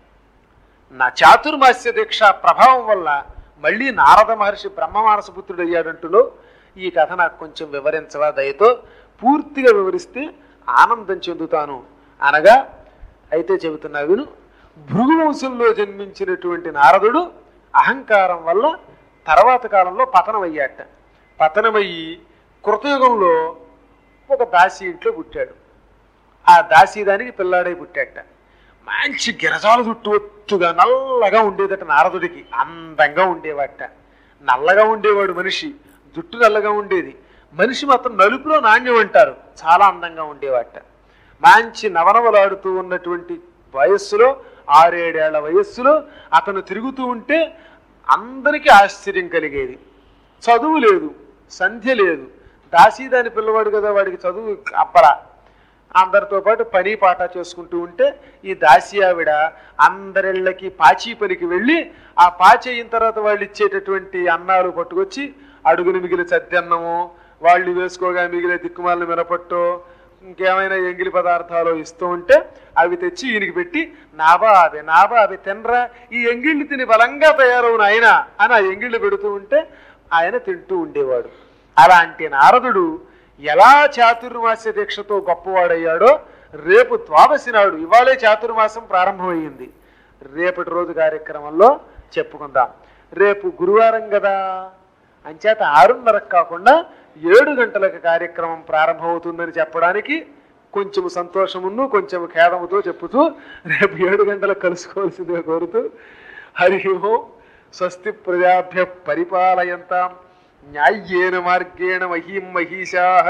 నా చాతుర్మాస్య దీక్ష ప్రభావం వల్ల మళ్ళీ నారద మహర్షి బ్రహ్మమానస పుత్రుడు అయ్యాడంటులో, ఈ కథ నాకు కొంచెం వివరించవా దయతో? పూర్తిగా వివరిస్తే ఆనందం చెందుతాను అనగా, అయితే చెబుతున్నా విను. భృగువంశంలో జన్మించినటువంటి నారదుడు అహంకారం వల్ల తర్వాత కాలంలో పతనమయ్యాట. పతనమయ్యి కృతయుగంలో ఒక దాసి ఇంట్లో పుట్టాడు. ఆ దాసి దానికి పిల్లాడై పుట్టాట. మంచి గిరజాల జుట్టు ఒత్తుగా నల్లగా ఉండేదట నారదుడికి. అందంగా ఉండేవాట. నల్లగా ఉండేవాడు మనిషి, జుట్టు నల్లగా ఉండేది. మనిషి మాత్రం నలుపులో నాణ్యం అంటారు, చాలా అందంగా ఉండేవాట. మంచి నవనవలాడుతూ ఉన్నటువంటి వయస్సులో, 6-7 ఏళ్ల వయస్సులో అతను తిరుగుతూ ఉంటే అందరికీ ఆశ్చర్యం కలిగేది. చదువు లేదు, సంధ్య లేదు. దాసీదాని పిల్లవాడు కదా, వాడికి చదువు అబ్బరా. అందరితో పాటు పని పాట చేసుకుంటూ ఉంటే ఈ దాసి ఆవిడ అందరిళ్ళకి పాచి పనికి వెళ్ళి ఆ పాచి అయిన తర్వాత వాళ్ళు ఇచ్చేటటువంటి అన్నాలు పట్టుకొచ్చి అడుగుని మిగిలి చద్దన్నము, వాళ్ళు వేసుకోగా మిగిలే దిక్కుమాలను మినపట్టో ఇంకేమైనా ఎంగిలి పదార్థాలు ఇస్తూ ఉంటే అవి తెచ్చి ఈయనకి పెట్టి నాబాబే తినరా, ఈ ఎంగిళ్ళు తిని బలంగా తయారవును ఆయన అని ఆ ఎంగిళ్ళు పెడుతూ ఉంటే ఆయన తింటూ ఉండేవాడు. అలాంటి నారదుడు ఎలా చాతుర్మాస్య దీక్షతో గొప్పవాడయ్యాడో రేపు ద్వాదశి నాడు, ఇవాళే చాతుర్మాసం ప్రారంభమయ్యింది, రేపటి రోజు కార్యక్రమంలో చెప్పుకుందాం. రేపు గురువారం కదా, అంచేత 6:30 కాకుండా 7 గంటలకు కార్యక్రమం ప్రారంభమవుతుందని చెప్పడానికి కొంచెం సంతోషమును కొంచెం ఖేదముతో చెప్పుతూ రేపు 7 గంటలకు కలుసుకోవాల్సిందిగా కోరుతూ, హరి ఓం. స్వస్తి ప్రజాభ్య పరిపాలయంతాం న్యాయ్యేన మార్గేణ మహీం మహిషాః.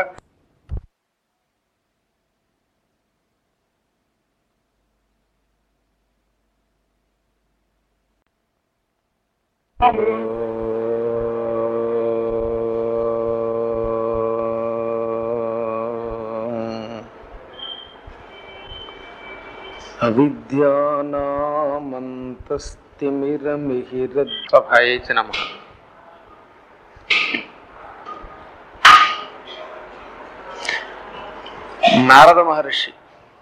అవిద్యానామంతస్తిమిరమిహిరద్వభాయే నమః. నారద మహర్షి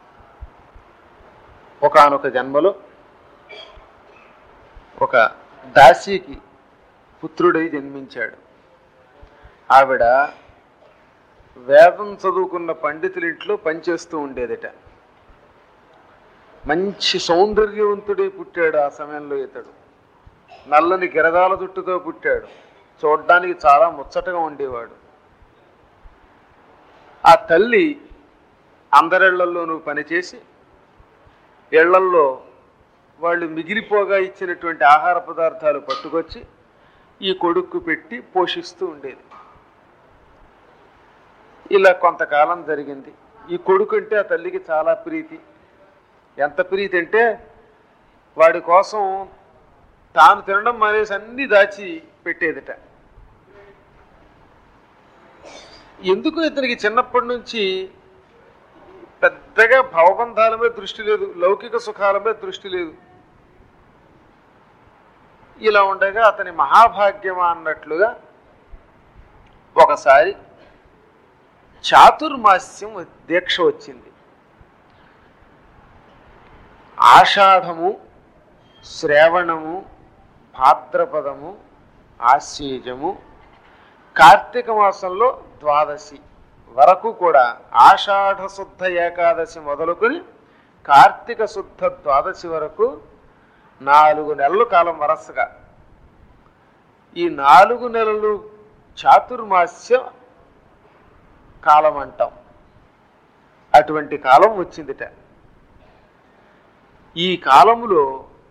ఒకానొక జన్మలో ఒక దాసీకి పుత్రుడై జన్మించాడు. ఆవిడ వేదం చదువుకున్న పండితులింట్లో పనిచేస్తూ ఉండేదట. మంచి సౌందర్యవంతుడే పుట్టాడు ఆ సమయంలో. ఇతడు నల్లని గిరదాల జుట్టుతో పుట్టాడు. చూడ్డానికి చాలా ముచ్చటగా ఉండేవాడు. ఆ తల్లి అందరిళ్లలోనూ పనిచేసి ఇళ్లల్లో వాళ్ళు మిగిలిపోగా ఇచ్చినటువంటి ఆహార పదార్థాలు పట్టుకొచ్చి ఈ కొడుక్కు పెట్టి పోషిస్తూ ఉండేది. ఇలా కొంతకాలం జరిగింది. ఈ కొడుకు అంటే ఆ తల్లికి చాలా ప్రీతి. ఎంత ప్రీతి అంటే వాడి కోసం తాను తినడం మానేసి అన్ని దాచి పెట్టేదిట. ఎందుకు ఇతనికి చిన్నప్పటి నుంచి పెద్దగా భవబంధాల మీద దృష్టి లేదు, లౌకిక సుఖాల మీద దృష్టి లేదు. ఇలా ఉండగా అతని మహాభాగ్యమా అన్నట్లుగా ఒకసారి చాతుర్మాస్యం దీక్ష వచ్చింది. ఆషాఢము, శ్రావణము, భాద్రపదము, ఆశ్వీజము, కార్తీక మాసంలో ద్వాదశి వరకు కూడా ఆషాఢ శుద్ధ ఏకాదశి మొదలుకొని కార్తీక శుద్ధ ద్వాదశి వరకు 4 నెలల కాలం వరసగా. ఈ 4 నెలలు చాతుర్మాస్య కాలం అంటాం. అటువంటి కాలం వచ్చిందిట. ఈ కాలంలో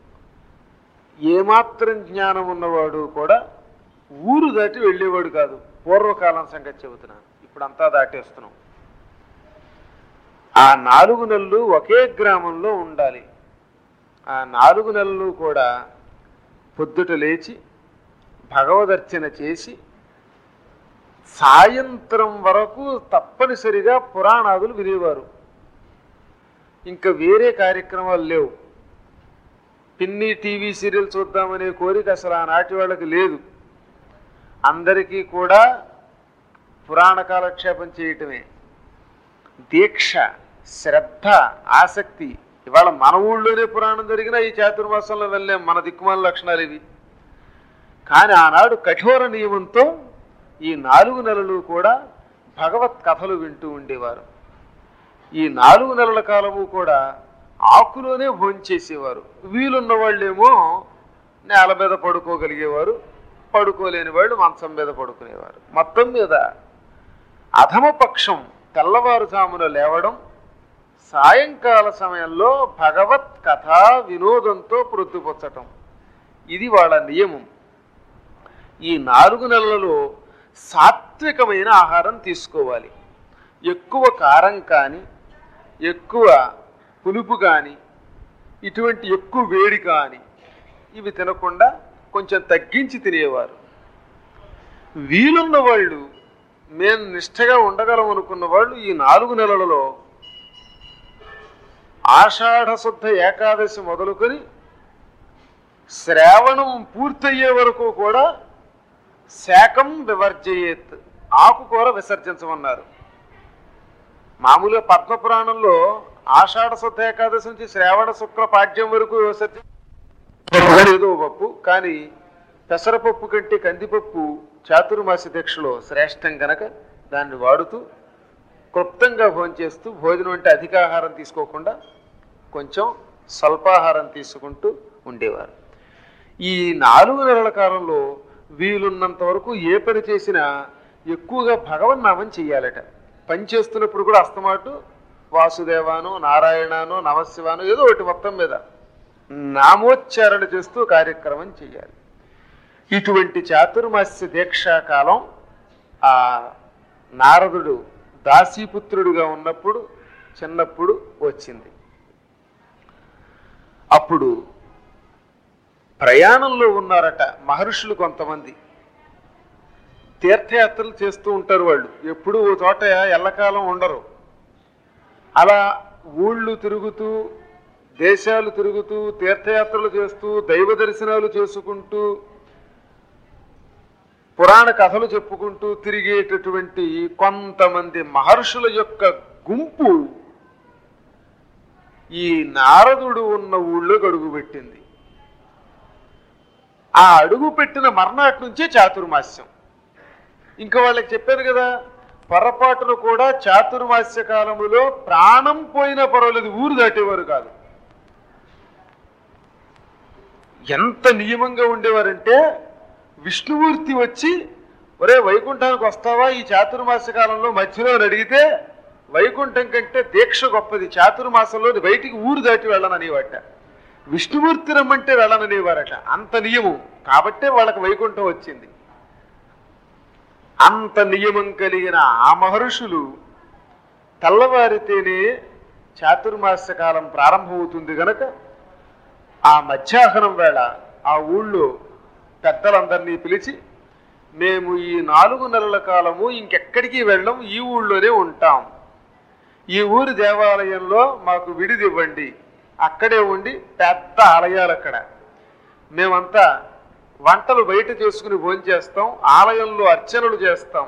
ఏమాత్రం జ్ఞానం ఉన్నవాడు కూడా ఊరు దాటి వెళ్ళేవాడు కాదు. పూర్వకాలం సంగతి చెబుతున్నాను, ఇప్పుడంతా దాటేస్తున్నాం. ఆ 4 నెలలు ఒకే గ్రామంలో ఉండాలి. ఆ 4 నెలలు కూడా పొద్దుట లేచి భగవదర్చన చేసి సాయంత్రం వరకు తప్పనిసరిగా పురాణాదులు వినేవారు. ఇంకా వేరే కార్యక్రమాలు లేవు. పిన్ని టీవీ సీరియల్ చూద్దామనే కోరిక అసలు ఆనాటి వాళ్ళకి లేదు. అందరికీ కూడా పురాణ కాలక్షేపం చేయటమే దీక్ష, శ్రద్ధ, ఆసక్తి. ఇవాళ మన ఊళ్ళోనే పురాణం జరిగినా ఈ చాతుర్మాసంలో వెళ్ళాం. మన దిక్కుమాల లక్షణాలు ఇవి. కానీ ఆనాడు కఠోర నియమంతో ఈ 4 నెలలు కూడా భగవత్ కథలు వింటూ ఉండేవారు. ఈ 4 నెలల కాలము కూడా ఆకులోనే భోంచేసేవారు. వీలున్న వాళ్ళేమో నేల మీద పడుకోగలిగేవారు, పడుకోలేని వాళ్ళు మంచం మీద పడుకునేవారు. మొత్తం మీద అధమపక్షం తెల్లవారుజామున లేవడం, సాయంకాల సమయంలో భగవత్ కథా వినోదంతో ప్రొద్దుపొచ్చటం, ఇది వాళ్ళ నియమం. ఈ 4 నెలలలో సాత్వికమైన ఆహారం తీసుకోవాలి. ఎక్కువ కారం కానీ, ఎక్కువ పులుపు కానీ, ఇటువంటి ఎక్కువ వేడి కానీ ఇవి తినకుండా కొంచెం తగ్గించి తినేవారు. వీలున్న వాళ్ళు, మేము నిష్ఠగా ఉండగలం అనుకున్న వాళ్ళు ఈ 4 నెలలలో ఆషాఢ శుద్ధ ఏకాదశి మొదలుకొని శ్రావణం పూర్తయ్యే వరకు కూడా శాకం వివర్జయేత్, ఆకుకూర విసర్జించమన్నారు. మామూలుగా పద్మపురాణంలో ఆషాఢ శుద్ధ ఏకాదశి నుంచి శ్రావణ శుక్ల పాడ్యం వరకు ఏదో పప్పు, కానీ పెసరపప్పు కంటే కందిపప్పు చాతుర్మాస దీక్షలో శ్రేష్టం కనుక దాన్ని వాడుతూ క్లుప్తంగా భోంచేస్తూ, భోజనం అంటే అధికాహారం తీసుకోకుండా కొంచెం స్వల్పాహారం తీసుకుంటూ ఉండేవారు. ఈ 4 నెలల కాలంలో వీలున్నంత వరకు ఏ పని చేసినా ఎక్కువగా భగవన్నామం చెయ్యాలట. పని చేస్తున్నప్పుడు కూడా అస్తమాటు వాసుదేవానో, నారాయణానో, నమశివానో ఏదో ఒకటి మొత్తం మీద నామోచ్చారణ చేస్తూ కార్యక్రమం చెయ్యాలి. ఇటువంటి చాతుర్మాస్య దీక్షాకాలం ఆ నారదుడు దాసీపుత్రుడుగా ఉన్నప్పుడు చిన్నప్పుడు వచ్చింది. అప్పుడు ప్రయాణంలో ఉన్నారట మహర్షులు కొంతమంది. తీర్థయాత్రలు చేస్తూ ఉంటారు వాళ్ళు, ఎప్పుడూ ఓ చోట ఎల్లకాలం ఉండరు. అలా ఊళ్ళు తిరుగుతూ దేశాలు తిరుగుతూ తీర్థయాత్రలు చేస్తూ దైవ దర్శనాలు చేసుకుంటూ పురాణ కథలు చెప్పుకుంటూ తిరిగేటటువంటి కొంతమంది మహర్షుల యొక్క గుంపు ఈ నారదుడు ఉన్న ఊళ్ళో అడుగుపెట్టింది. ఆ అడుగు పెట్టిన మర్నాటి నుంచే చాతుర్మాస్యం. ఇంకా వాళ్ళకి చెప్పాను కదా, పొరపాటును కూడా చాతుర్మాస్య కాలములో ప్రాణం పోయినా పర్వాలేదు, ఊరు దాటేవారు కాదు. ఎంత నియమంగా ఉండేవారంటే విష్ణుమూర్తి వచ్చి ఒరే వైకుంఠానికి వస్తావా ఈ చాతుర్మాస కాలంలో మధ్యలో అని అడిగితే వైకుంఠం కంటే దీక్ష గొప్పది, చాతుర్మాసంలో బయటికి ఊరు దాటి వెళ్ళననేవాట. విష్ణుమూర్తి రమ్మంటే వెళ్ళననేవారట. అంత నియమం కాబట్టే వాళ్ళకి వైకుంఠం వచ్చింది. అంత నియమం కలిగిన ఆ మహర్షులు తెల్లవారితేనే చాతుర్మాస కాలం ప్రారంభమవుతుంది గనక ఆ మధ్యాహ్నం వేళ ఆ ఊళ్ళో పెద్దలందరినీ పిలిచి, మేము ఈ 4 నెలల కాలము ఇంకెక్కడికి వెళ్ళం, ఈ ఊళ్ళోనే ఉంటాం, ఈ ఊరి దేవాలయంలో మాకు విడిదివ్వండి, అక్కడే ఉండి పెద్ద ఆలయాలు అక్కడ మేమంతా వంటలు బయట చేసుకుని భోంచేస్తాం, ఆలయంలో అర్చనలు చేస్తాం,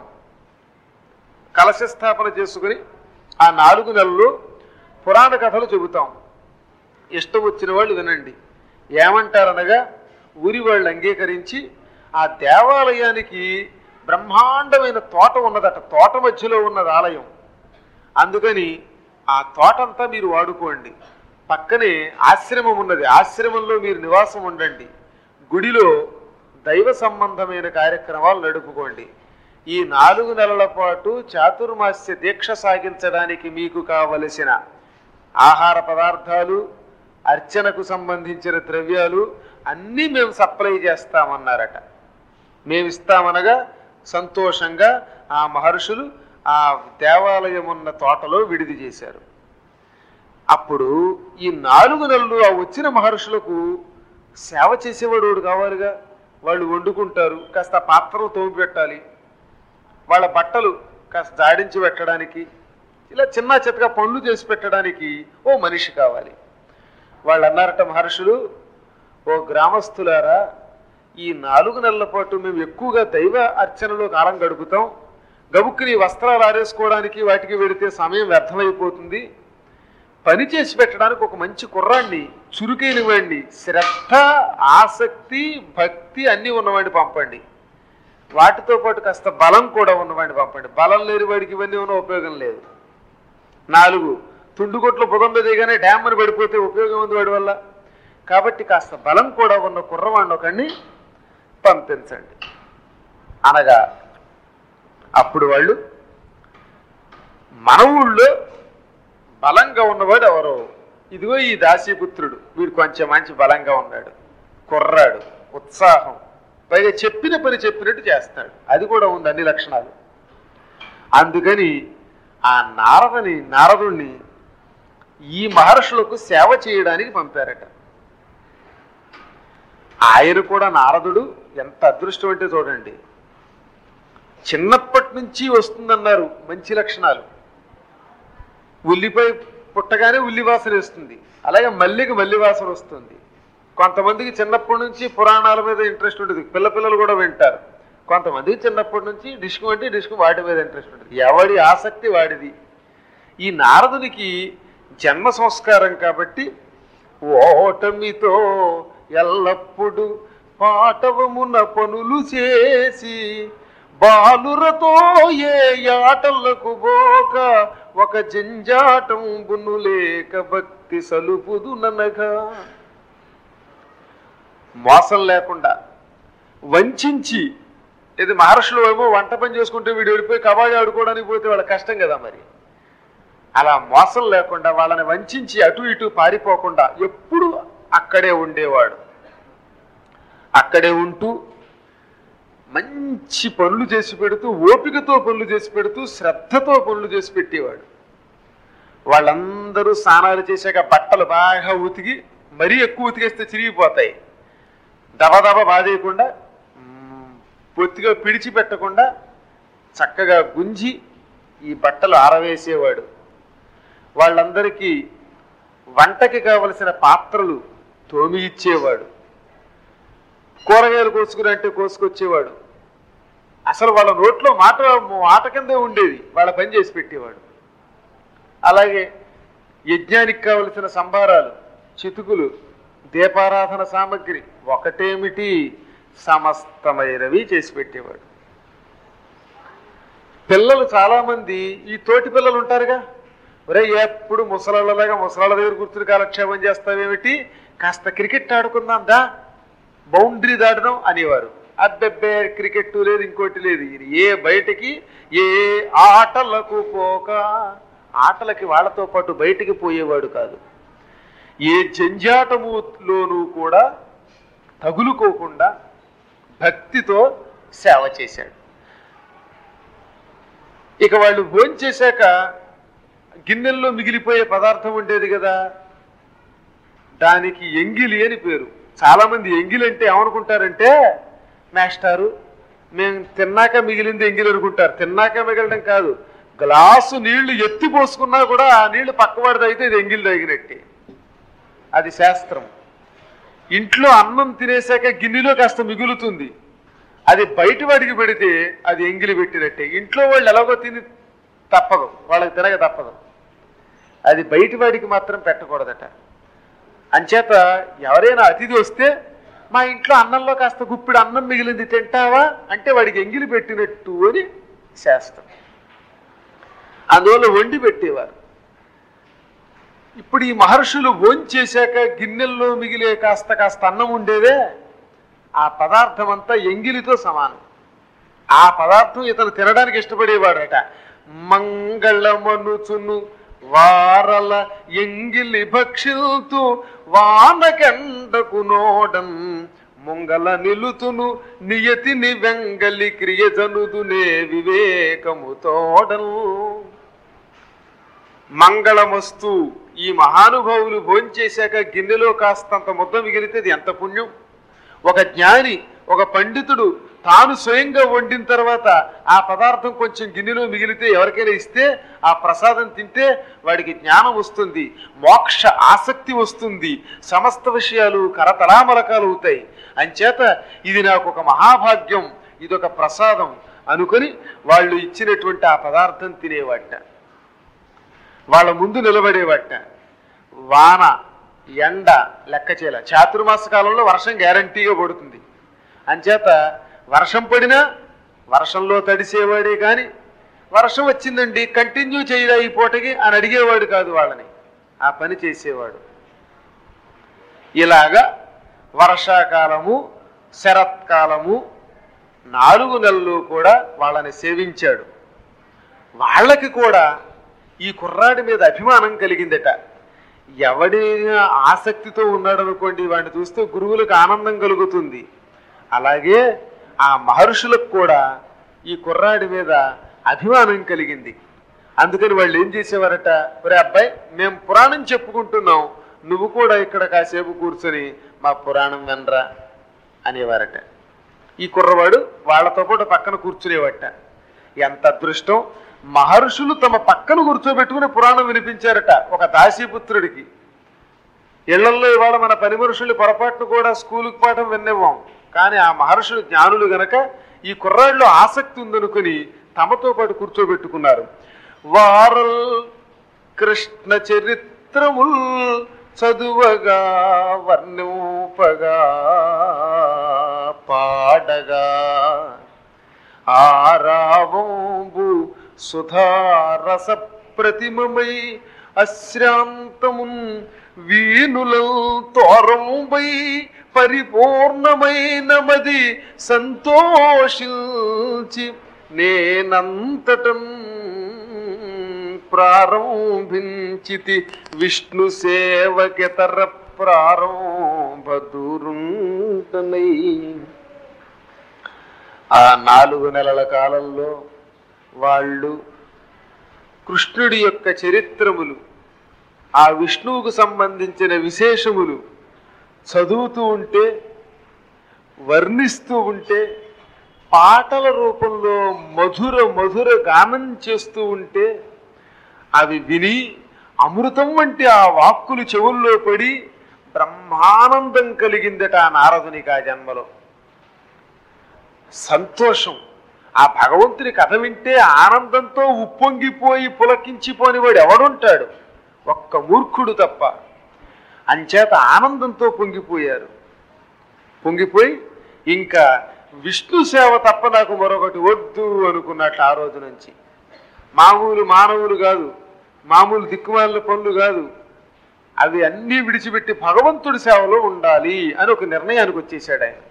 కలశ స్థాపన చేసుకుని ఆ 4 నెలలు పురాణ కథలు చెబుతాం, ఇష్టం వచ్చిన వాళ్ళు వినండి. ఏమంటారనగా ఊరి వాళ్ళు అంగీకరించి ఆ దేవాలయానికి బ్రహ్మాండమైన తోట ఉన్నదట. తోట మధ్యలో ఉన్నది ఆలయం. అందుకని ఆ తోటంతా మీరు వాడుకోండి. పక్కనే ఆశ్రమం ఉన్నది, ఆశ్రమంలో మీరు నివాసం ఉండండి, గుడిలో దైవ సంబంధమైన కార్యక్రమాలు నడుపుకోండి. ఈ 4 నెలల పాటు చాతుర్మాస్య దీక్ష సాగించడానికి మీకు కావలసిన ఆహార పదార్థాలు, అర్చనకు సంబంధించిన ద్రవ్యాలు అన్నీ మేము సప్లై చేస్తామన్నారట. మేమిస్తామనగా సంతోషంగా ఆ మహర్షులు ఆ దేవాలయం ఉన్న తోటలో విడిది చేశారు. అప్పుడు ఈ 4 నెలలు ఆ వచ్చిన మహర్షులకు సేవ చేసేవాడు కావాలిగా. వాళ్ళు వండుకుంటారు, కాస్త పాత్రలు తోమి పెట్టాలి, వాళ్ళ బట్టలు కాస్త జాడించి పెట్టడానికి, ఇలా చిన్న చితగా పనులు చేసి పెట్టడానికి ఓ మనిషి కావాలి. వాళ్ళు అన్నారట మహర్షులు, ఓ గ్రామస్తులారా, ఈ 4 నెలల పాటు మేము ఎక్కువగా దైవ అర్చనలో కాలం గడుపుతాం, గబుక్కుని వస్త్రాలు ఆరేసుకోవడానికి వాటికి వెడితే సమయం వ్యర్థమైపోతుంది, పని చేసి పెట్టడానికి ఒక మంచి కుర్రాన్ని, చురుకైన వాడిని, శ్రద్ధ ఆసక్తి భక్తి అన్నీ ఉన్నవాడిని పంపండి, వాటితో పాటు కాస్త బలం కూడా ఉన్నవాడిని పంపండి. బలం లేని వాడికి ఇవన్నీ ఉన్న ఉపయోగం లేదు. 4 తుండుకొట్లు బుధం దిగానే డ్యామ్ అని పడిపోతే ఉపయోగం ఉంది వాడి వల్ల. కాబట్టి కాస్త బలం కూడా ఉన్న కుర్రవాడిని ఒకడిని పంపించండి అనగా అప్పుడు వాళ్ళు మన ఊళ్ళో బలంగా ఉన్నవాడు ఎవరో, ఇదిగో ఈ దాసీపుత్రుడు, వీడు కొంచెం మంచి బలంగా ఉన్నాడు, కుర్రాడు, ఉత్సాహం, పైగా చెప్పిన పని చెప్పినట్టు చేస్తాడు, అది కూడా ఉంది అన్ని లక్షణాలు. అందుకని ఆ నారదుణ్ణి ఈ మహర్షులకు సేవ చేయడానికి పంపారట. ఆయన కూడా నారదుడు ఎంత అదృష్టం అంటే చూడండి, చిన్నప్పటి నుంచి వస్తుందన్నారు మంచి లక్షణాలు. ఉల్లిపాయ పుట్టగానే ఉల్లి వాసన వేస్తుంది, అలాగే మల్లికి మల్లి వాసన వస్తుంది. కొంతమందికి చిన్నప్పటి నుంచి పురాణాల మీద ఇంట్రెస్ట్ ఉంటుంది, పిల్లలు కూడా వింటారు. కొంతమందికి చిన్నప్పటి నుంచి డిస్కు అంటే డిస్కు వాటి మీద ఇంట్రెస్ట్ ఉంటుంది, ఎవడి ఆసక్తి వాడిది. ఈ నారదునికి జన్మ సంస్కారం కాబట్టి ఓటమితో ఎల్లప్పుడు పాటవమున పనులు చేసి బాలురతో ఏ ఆటలకు పోక ఒక జంజాటం బున్ను లేక భక్తి సలుపుదు ననగా. మోసం లేకుండా వంచి, ఇది మహర్షులు ఏమో వంట పని చేసుకుంటే వీడు వెళ్ళిపోయి కబాడీ ఆడుకోవడానికి పోతే వాళ్ళ కష్టం కదా మరి. అలా మోసం లేకుండా వాళ్ళని వంచి అటు ఇటు పారిపోకుండా ఎప్పుడు అక్కడే ఉండేవాడు. అక్కడే ఉంటూ మంచి పనులు చేసి పెడుతూ, ఓపికతో పనులు చేసి పెడుతూ, శ్రద్ధతో పనులు చేసి పెట్టేవాడు. వాళ్ళందరూ స్నానాలు చేశాక బట్టలు బాగా ఉతికి, మరీ ఎక్కువ ఉతికేస్తే చిరిగిపోతాయి, దబదబ బాధేయకుండా పొత్తిగా పిడిచిపెట్టకుండా చక్కగా గుంజి ఈ బట్టలు ఆరవేసేవాడు. వాళ్ళందరికీ వంటకి కావలసిన పాత్రలు తోమి ఇచ్చేవాడు, కూరగాయలు కోసుకుని కోసుకొచ్చేవాడు. అసలు వాళ్ళ నోట్లో మాట కిందే ఉండేది, వాళ్ళ పని చేసి పెట్టేవాడు. అలాగే యజ్ఞానికి కావలసిన సంభారాలు, చితుకులు, దీపారాధన సామగ్రి ఒకటేమిటి సమస్తమైనవి చేసి పెట్టేవాడు. పిల్లలు చాలామంది ఈ తోటి పిల్లలు ఉంటారుగా, ఒరే ఎప్పుడు ముసలాళ్ళలాగా ముసలాళ్ళ దగ్గర కూర్చుని కాలక్షేపం చేస్తావేమిటి, కాస్త క్రికెట్ ఆడుకుందాం దా, బౌండరీ దాటడం అనేవారు. అబ్బెబ్బే క్రికెట్ లేదు ఇంకోటి లేదు, ఏ బయటికి ఏ ఆటలకు పోక, ఆటలకి వాళ్ళతో పాటు బయటికి పోయేవాడు కాదు. ఏ జంజాటములోనూ కూడా తగులుకోకుండా భక్తితో సేవ చేశాడు. ఇక వాళ్ళు భోంచేశాక గిన్నెల్లో మిగిలిపోయే పదార్థం ఉండేది కదా, దానికి ఎంగిలి అని పేరు. చాలామంది ఎంగిలి అంటే ఏమనుకుంటారంటే, మాస్టారు మేము తిన్నాక మిగిలింది ఎంగిలి అనుకుంటారు. తిన్నాక మిగలడం కాదు, గ్లాసు నీళ్లు ఎత్తి పోసుకున్నా కూడా ఆ నీళ్లు పక్కవాడిది అయితే ఇది ఎంగిలి తగినట్టే, అది శాస్త్రం. ఇంట్లో అన్నం తినేశాక గిన్నెలో కాస్త మిగులుతుంది, అది బయట వాడికి పెడితే అది ఎంగిలి పెట్టినట్టే. ఇంట్లో వాళ్ళు ఎలాగో తిని తప్పదు, వాళ్ళకి తినక తప్పదు, అది బయట వాడికి మాత్రం పెట్టకూడదట. అంచేత ఎవరైనా అతిథి వస్తే మా ఇంట్లో అన్నంలో కాస్త గుప్పిడి అన్నం మిగిలింది తింటావా అంటే వాడికి ఎంగిలి పెట్టినట్టు అని శాస్త్రం. అందువల్ల వండి పెట్టేవారు. ఇప్పుడు ఈ మహర్షులు భోంచేశాక గిన్నెల్లో మిగిలే కాస్త అన్నం ఉండేదే, ఆ పదార్థం అంతా ఎంగిలితో సమానం. ఆ పదార్థం ఇతను తినడానికి ఇష్టపడేవాడట. మంగళమనుచును వారల ఎంగిలి భక్షిల్తు వానకెండకు నోడన్ ముంగల నిలుతును నియతిని వెంగలి క్రియజనుదునే వివేకము తోడన్. మంగళమస్తు, ఈ మహానుభావులు భోంచేశాక గిన్నెలో కాస్తంత ముద్ద మిగిలితే ఎంత పుణ్యం. ఒక జ్ఞాని, ఒక పండితుడు తాను స్వయంగా వండిన తర్వాత ఆ పదార్థం కొంచెం గిన్నెలో మిగిలితే ఎవరికైనా ఇస్తే ఆ ప్రసాదం తింటే వాడికి జ్ఞానం వస్తుంది, మోక్ష ఆసక్తి వస్తుంది, సమస్త విషయాలు కరతలామలకాలు అవుతాయి. అంచేత ఇది నాకు ఒక మహాభాగ్యం, ఇదొక ప్రసాదం అనుకొని వాళ్ళు ఇచ్చినటువంటి ఆ పదార్థం తినేవాట. వాళ్ళ ముందు నిలబడేవాట. వాన ఎండ లెక్క చేయాల, చాతుర్మాస కాలంలో వర్షం గ్యారంటీగా పడుతుంది. అంచేత వర్షం పడినా వర్షంలో తడిసేవాడే కానీ వర్షం వచ్చిందండి కంటిన్యూ చేయరా ఈ పూటకి అని అడిగేవాడు కాదు వాళ్ళని, ఆ పని చేసేవాడు. ఇలాగా వర్షాకాలము శరత్కాలము 4 నెలలు కూడా వాళ్ళని సేవించాడు. వాళ్ళకి కూడా ఈ కుర్రాడి మీద అభిమానం కలిగిందట. ఎవడైనా ఆసక్తితో ఉన్నాడు అనుకోండి, వాడిని చూస్తే గురువులకు ఆనందం కలుగుతుంది. అలాగే ఆ మహర్షులకు కూడా ఈ కుర్రాడి మీద అభిమానం కలిగింది. అందుకని వాళ్ళు ఏం చేసేవారట, ఒరే అబ్బాయి మేము పురాణం చెప్పుకుంటున్నాం, నువ్వు కూడా ఇక్కడ కాసేపు కూర్చొని మా పురాణం వినరా అనేవారట. ఈ కుర్రవాడు వాళ్ళతో పాటు పక్కన కూర్చునేవాట. ఎంత అదృష్టం, మహర్షులు తమ పక్కన కూర్చోబెట్టుకుని పురాణం వినిపించారట ఒక దాసీపుత్రుడికి. ఇళ్లల్లో ఇవాళ మన పని మనుషుల్ని పొరపాటును కూడా స్కూలుకి పాఠం వినివ్వం, కానీ ఆ మహర్షులు జ్ఞానులు గనక ఈ కుర్రాడిలో ఆసక్తి ఉందనుకుని తమతో పాటు కూర్చోబెట్టుకున్నారు. వారల్ కృష్ణ చరిత్రముల్ చదువగా వర్ణింపగా పాడగా ఆరావంబు సుధారస ప్రతిమమై అశ్రాంతమున్ వీనుల తోరంబై పరిపూర్ణమైన మది సంతోషించి నేనంతటం ప్రారంభించితి విష్ణు సేవకితర ప్రారంభ దూరుంటనై. ఆ 4 నెలల కాలంలో వాళ్ళు కృష్ణుడి యొక్క చరిత్రములు, ఆ విష్ణువుకు సంబంధించిన విశేషములు చదువుతూ ఉంటే, వర్ణిస్తూ ఉంటే, పాటల రూపంలో మధుర మధుర గానం చేస్తూ ఉంటే అవి విని అమృతం వంటి ఆ వాక్కులు చెవుల్లో పడి బ్రహ్మానందం కలిగిందట ఆ నారదునికి ఆ జన్మలో. సంతోషం. ఆ భగవంతుని కథ వింటే ఆనందంతో ఉప్పొంగిపోయి పులకించిపోని వాడు ఎవడుంటాడు? ఒక్క మూర్ఖుడు తప్ప. అంచేత ఆనందంతో పొంగిపోయారు. పొంగిపోయి ఇంకా విష్ణు సేవ తప్ప నాకు మరొకటి వద్దు అనుకున్నట్లు ఆ రోజు నుంచి. మామూలు మానవులు కాదు, మామూలు దిక్కుమాలిన పనులు కాదు, అవి అన్నీ విడిచిపెట్టి భగవంతుడి సేవలో ఉండాలి అని ఒక నిర్ణయానికి వచ్చేసాడు ఆయన.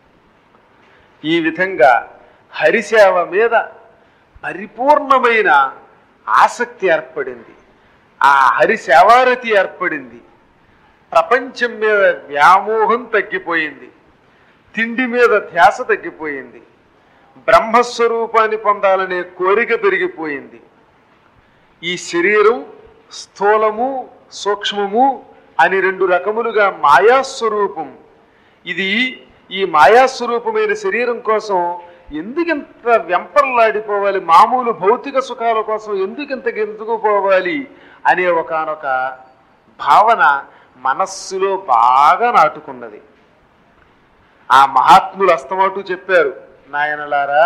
ఈ విధంగా హరిసేవ మీద పరిపూర్ణమైన ఆసక్తి ఏర్పడింది. ఆ హరిసేవారతి ఏర్పడింది. ప్రపంచం మీద వ్యామోహం తగ్గిపోయింది. తిండి మీద ధ్యాస తగ్గిపోయింది. బ్రహ్మస్వరూపాన్ని పొందాలనే కోరిక పెరిగిపోయింది. ఈ శరీరం స్థూలము సూక్ష్మము అని రెండు రకములుగా మాయాస్వరూపం. ఇది ఈ మాయాస్వరూపమైన శరీరం కోసం ఎందుకింత వెంపర్లాడిపోవాలి, మామూలు భౌతిక సుఖాల కోసం ఎందుకింత గెంతుకుపోవాలి అనే ఒకానొక భావన మనస్సులో బాగా నాటుకున్నది. ఆ మహాత్ములు అస్తమాటు చెప్పారు, నాయనలారా,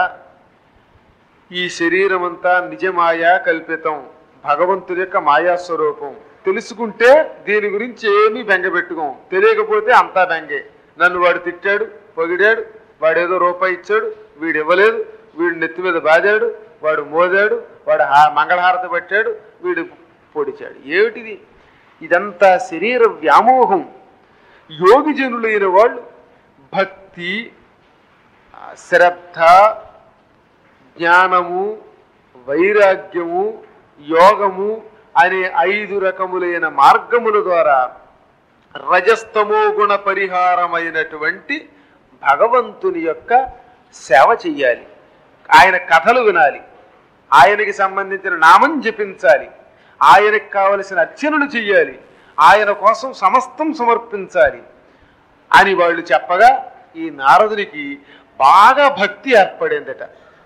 ఈ శరీరం అంతా నిజమాయా కల్పితం, భగవంతుడి యొక్క మాయాస్వరూపం. తెలుసుకుంటే దీని గురించి ఏమీ బెంగపెట్టుకోం, తెలియకపోతే అంతా బెంగే. నన్ను వాడు తిట్టాడు, పొగిడాడు, వాడేదో రూపాయి ఇచ్చాడు, వీడు ఇవ్వలేదు, వీడు నెత్తి మీద బాదాడు, వాడు మోదాడు, వాడు మంగళహారతి పట్టాడు, వీడు పొడిచాడు. ఏమిటిది? ఇదంతా శరీర వ్యామోహం. యోగి జనులైన వాళ్ళు భక్తి, శ్రద్ధ, జ్ఞానము, వైరాగ్యము, యోగము అనే 5 రకములైన మార్గముల ద్వారా రజస్తమో గుణ పరిహారమైనటువంటి భగవంతుని యొక్క సేవ చెయ్యాలి. ఆయన కథలు వినాలి, ఆయనకి సంబంధించిన నామం జపించాలి, ఆయనకు కావలసిన అర్చనలు చెయ్యాలి, ఆయన కోసం సమస్తం సమర్పించాలి అని వాళ్ళు చెప్పగా ఈ నారదునికి బాగా భక్తి ఏర్పడిందట.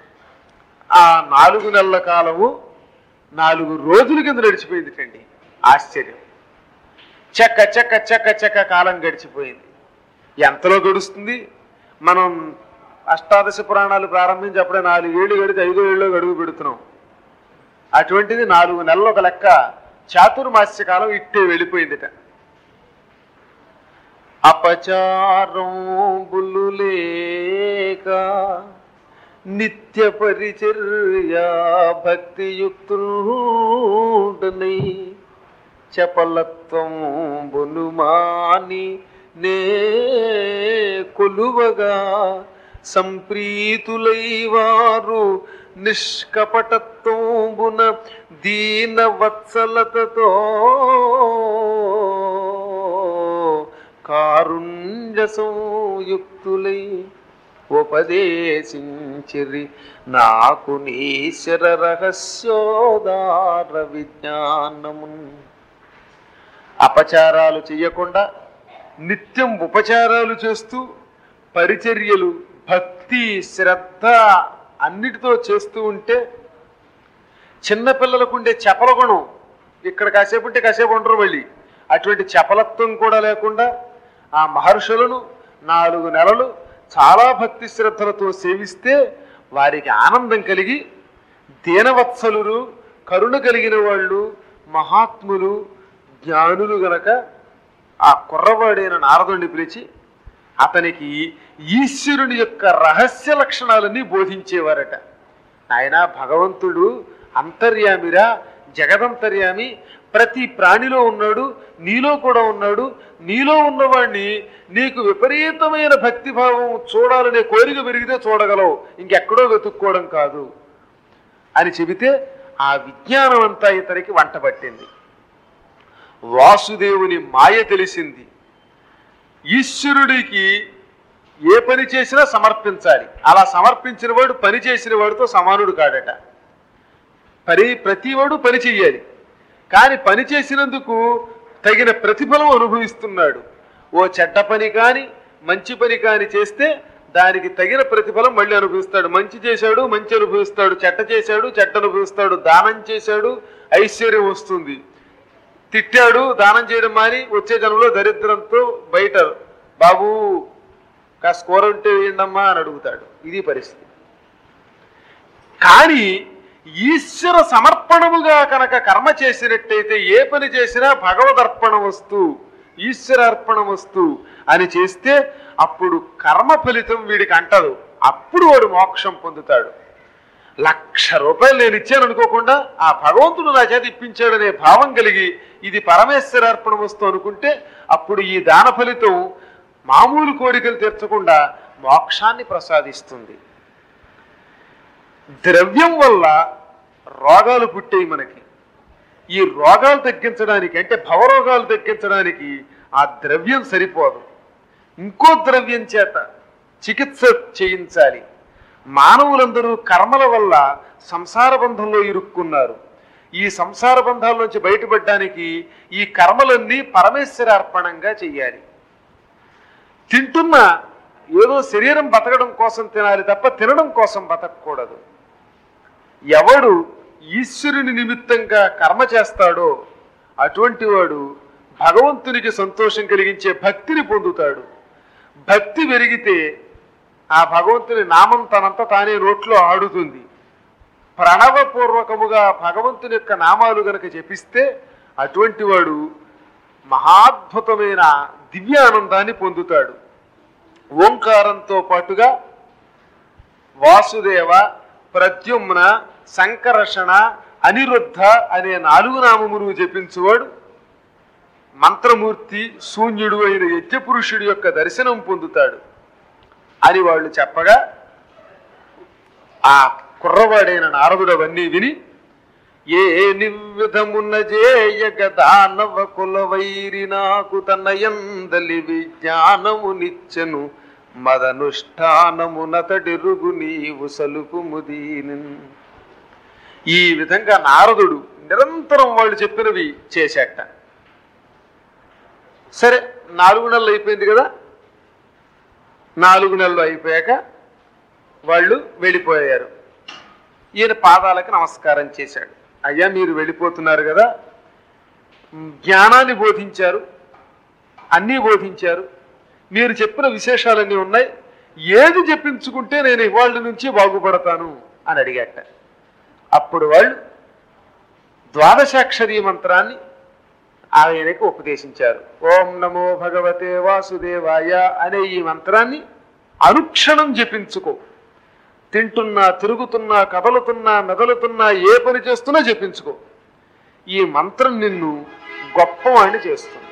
ఆ 4 నెలల కాలము 4 రోజుల కింద నడిచిపోయిందిటండి. ఆశ్చర్యం. చక్క చక్క చక్క చక్క కాలం గడిచిపోయింది. ఎంతలో గడుస్తుంది? మనం అష్టాదశ పురాణాలు ప్రారంభించి అప్పుడే 4 ఏళ్ళు గడిచి 5వ ఏళ్ళలో గడుగు పెడుతున్నాం. అటువంటిది 4 నెలలు ఒక లెక్క. చాతుర్మాస్య కాలం ఇట్టే వెళ్ళిపోయిందిట. అపచారం బుల్లులేక నిత్య పరిచర్య భక్తియుక్తుడనై చపలత్వం బొనుమాని నే కొలువగా సంప్రీతులైవారు నిష్కపటత్వంబున దీన వత్సలతతో కారుణ్య సంయుక్తులై ఉపదేశించిరి నాకు నీశ్వర రహస్యోదార విజ్ఞానము. అపచారాలు చెయ్యకుండా నిత్యం ఉపచారాలు చేస్తూ పరిచర్యలు, భక్తి, శ్రద్ధ అన్నిటితో చేస్తూ ఉంటే చిన్నపిల్లలకు ఉండే చపల గుణం, ఇక్కడ కాసేపు ఉంటే కాసేపు ఉండరు మళ్ళీ, అటువంటి చపలత్వం కూడా లేకుండా ఆ మహర్షులను 4 నెలలు చాలా భక్తి శ్రద్ధలతో సేవిస్తే వారికి ఆనందం కలిగి దీనవత్సలురు, కరుణ కలిగిన వాళ్ళు, మహాత్ములు, జ్ఞానులు గనక ఆ కుర్రవాడైన నారదుడిని పిలిచి అతనికి ఈశ్వరుని యొక్క రహస్య లక్షణాలన్నీ బోధించేవారట. ఆయన భగవంతుడు అంతర్యామిరా, జగదంతర్యామి, ప్రతి ప్రాణిలో ఉన్నాడు, నీలో కూడా ఉన్నాడు. నీలో ఉన్నవాడిని నీకు విపరీతమైన భక్తిభావం చూడాలనే కోరిక పెరిగితే చూడగలవు, ఇంకెక్కడో వెతుక్కోవడం కాదు అని చెబితే ఆ విజ్ఞానం అంతా ఇతనికి వంట పట్టింది. వాసుదేవుని మాయ తెలిసింది. ఈశ్వరుడికి ఏ పని చేసినా సమర్పించాలి. అలా సమర్పించిన వాడు పని చేసిన వాడితో సమానుడు కాడట. ప్రతివాడు పని చెయ్యాలి, కానీ పని చేసినందుకు తగిన ప్రతిఫలం అనుభవిస్తున్నాడు. ఓ చెడ్డ పని కానీ మంచి పని కానీ చేస్తే దానికి తగిన ప్రతిఫలం మళ్ళీ అనుభవిస్తాడు. మంచి చేశాడు, మంచి అనుభవిస్తాడు, చెడ్డ చేశాడు, చెడ్డ అనుభవిస్తాడు. దానం చేశాడు, ఐశ్వర్యం వస్తుంది. తిట్టాడు, దానం చేయడం మాని వచ్చే జనంలో దరిద్రంతో బయట బాబు కాస్త కూర ఉంటే వేయండమ్మా అని అడుగుతాడు. ఇది పరిస్థితి. కానీ ఈశ్వర సమర్పణముగా కనుక కర్మ చేసినట్టయితే ఏ పని చేసినా భగవదర్పణ వస్తు, ఈశ్వరార్పణ వస్తు అని చేస్తే అప్పుడు కర్మ ఫలితం వీడికి అంటదు. అప్పుడు వాడు మోక్షం పొందుతాడు. 1,00,000 రూపాయలు నేను ఇచ్చాను అనుకోకుండా ఆ భగవంతుడు నా చేత ఇప్పించాడనే భావం కలిగి ఇది పరమేశ్వరార్పణ వస్తు అనుకుంటే అప్పుడు ఈ దాన ఫలితం మామూలు కోరికలు తీర్చకుండా మోక్షాన్ని ప్రసాదిస్తుంది. ద్రవ్యం వల్ల రోగాలు పుట్టాయి మనకి. ఈ రోగాలు తగ్గించడానికి అంటే భవరోగాలు తగ్గించడానికి ఆ ద్రవ్యం సరిపోదు, ఇంకో ద్రవ్యం చేత చికిత్స చేయించాలి. మానవులందరూ కర్మల వల్ల సంసార బంధంలో ఇరుక్కున్నారు. ఈ సంసార బంధాల నుంచి బయటపడడానికి ఈ కర్మలన్నీ పరమేశ్వరార్పణంగా చెయ్యాలి. తింటున్న ఏదో శరీరం బతకడం కోసం తినాలి తప్ప తినడం కోసం బతకూడదు. ఎవడు ఈశ్వరుని నిమిత్తంగా కర్మ చేస్తాడో అటువంటి వాడు భగవంతునికి సంతోషం కలిగించే భక్తిని పొందుతాడు. భక్తి పెరిగితే ఆ భగవంతుని నామం తనంత తానే నోట్లో ఆడుతుంది. ప్రణవపూర్వకముగా భగవంతుని యొక్క నామాలు గనక జపిస్తే అటువంటి వాడు మహాద్భుతమైన దివ్యానందాన్ని పొందుతాడు. ఓంకారంతో పాటుగా వాసుదేవ, ప్రద్యుమ్న, సంకర్షణ, అనిరుద్ధ అనే 4 నామములు జపించువాడు మంత్రమూర్తి శూన్యుడు అయిన యజ్ఞపురుషుడి యొక్క దర్శనం పొందుతాడు అని వాళ్ళు చెప్పగా ఆ కుర్రవాడైన నారదుడు అవన్నీ విని ఏ నివిధమున్న జేయగ దానవ కులవైరి నాకు తనయందలి విజ్ఞానము నిచ్చెను మదనుష్ఠానమునతడిరుగు నీవు సలుపు ముదీని. ఈ విధంగా నారదుడు నిరంతరం వాళ్ళు చెప్పినవి చేశాట. సరే 4 నెలలు అయిపోయింది కదా. 4 నెలలు అయిపోయాక వాళ్ళు వెళ్ళిపోయారు. ఈయన పాదాలకు నమస్కారం చేశాడు. అయ్యా మీరు వెళ్ళిపోతున్నారు కదా, జ్ఞానాన్ని బోధించారు, అన్నీ బోధించారు, మీరు చెప్పిన విశేషాలన్నీ ఉన్నాయి, ఏది చెప్పించుకుంటే నేను ఇవాళ నుంచి బాగుపడతాను అని అడిగాట. అప్పుడు వాళ్ళు ద్వాదశాక్షరీ మంత్రాన్ని ఆయనకు ఉపదేశించారు. ఓం నమో భగవతే వాసుదేవాయ అనే ఈ మంత్రాన్ని అనుక్షణం జపించుకో. తింటున్నా, తిరుగుతున్నా, కదలుతున్నా, మెదలుతున్నా, ఏ పని చేస్తున్నా జపించుకో. ఈ మంత్రం నిన్ను గొప్పవాణ్ణి చేస్తుంది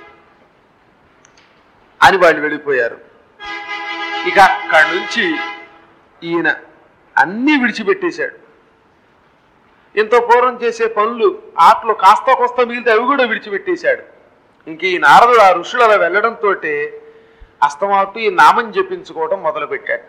అని వాళ్ళు వెళ్ళిపోయారు. ఇక అక్కడి నుంచి ఈయన అన్నీ విడిచిపెట్టేశాడు. ఎంతో పూర్వం చేసే పనులు ఆటలు కాస్త కోస్త మిగిలితే అవి కూడా విడిచిపెట్టేశాడు. ఇంక ఈ నారదుడు ఆ ఋషులు అలా వెళ్ళడంతో అస్తమాటు ఈ నామం జపించుకోవడం మొదలుపెట్టాట.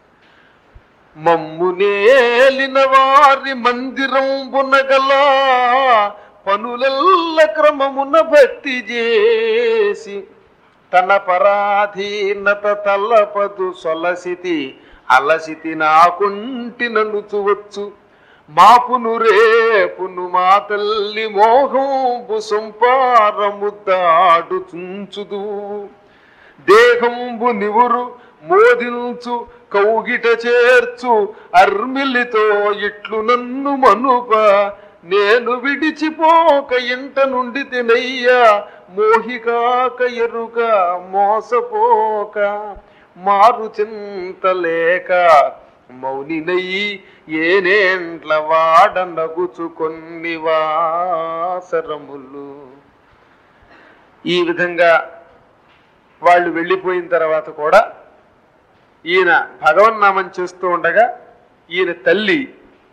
మమ్మునేలిన వారి మందిరం బునగల పనులెల్ల క్రమమున భక్తి చేసి తన పరాధీనత తల్లపదు సొలసితి అలసితి నాకుంటి నన్నుచువచ్చు మాపును రేపును మా తల్లి మోహంబు సంపారముద్దాడు చుంచుదు దేహంబు నివురు మోదించు కౌగిట చేర్చు అర్మిలితో ఇట్లు నన్ను మనుప నేను విడిచిపోక ఇంట నుండి తినయ్యా మోహికాక ఎరుక మోసపోక మారు చింతలేక మౌనినయ్యి ఏనేండ్ల వాడ నగుచు కొన్ని వాసరములు. ఈ విధంగా వాళ్ళు వెళ్ళిపోయిన తర్వాత కూడా ఈయన భగవన్నామం చేస్తూ ఉండగా ఈయన తల్లి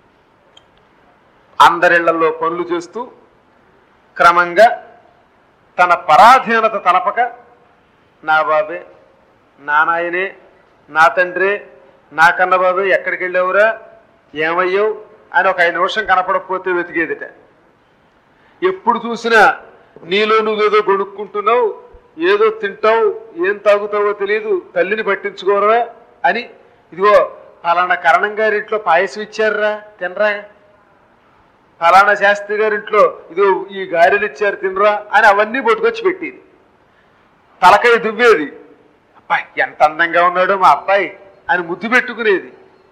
అందరిళ్లలో పనులు చేస్తూ క్రమంగా తన పరాధీనత తలపక నా బాబే, నా నాయనే, నా తండ్రే, నా కన్న బాబే ఎక్కడికి వెళ్ళావురా, ఏమయ్యావు అని ఒక 5 నిమిషం కనపడకపోతే వెతికేదిట. ఎప్పుడు చూసినా నీలో నువ్వేదో గొడుక్కుంటున్నావు, ఏదో తింటావు, ఏం తాగుతావో తెలియదు, తల్లిని పట్టించుకోరా అని, ఇదిగో ఫలానా కరణం గారింట్లో పాయసం ఇచ్చారా తినరా ఫలానా శాస్త్రి గారింట్లో ఇదో ఈ గారెలు ఇచ్చారు తినరా అని అవన్నీ పట్టుకొచ్చి పెట్టేది. తలకాయ దువ్వేది, అబ్బాయి ఎంత అందంగా ఉన్నాడో మా అబ్బాయి అని ముద్దు పెట్టుకునేది.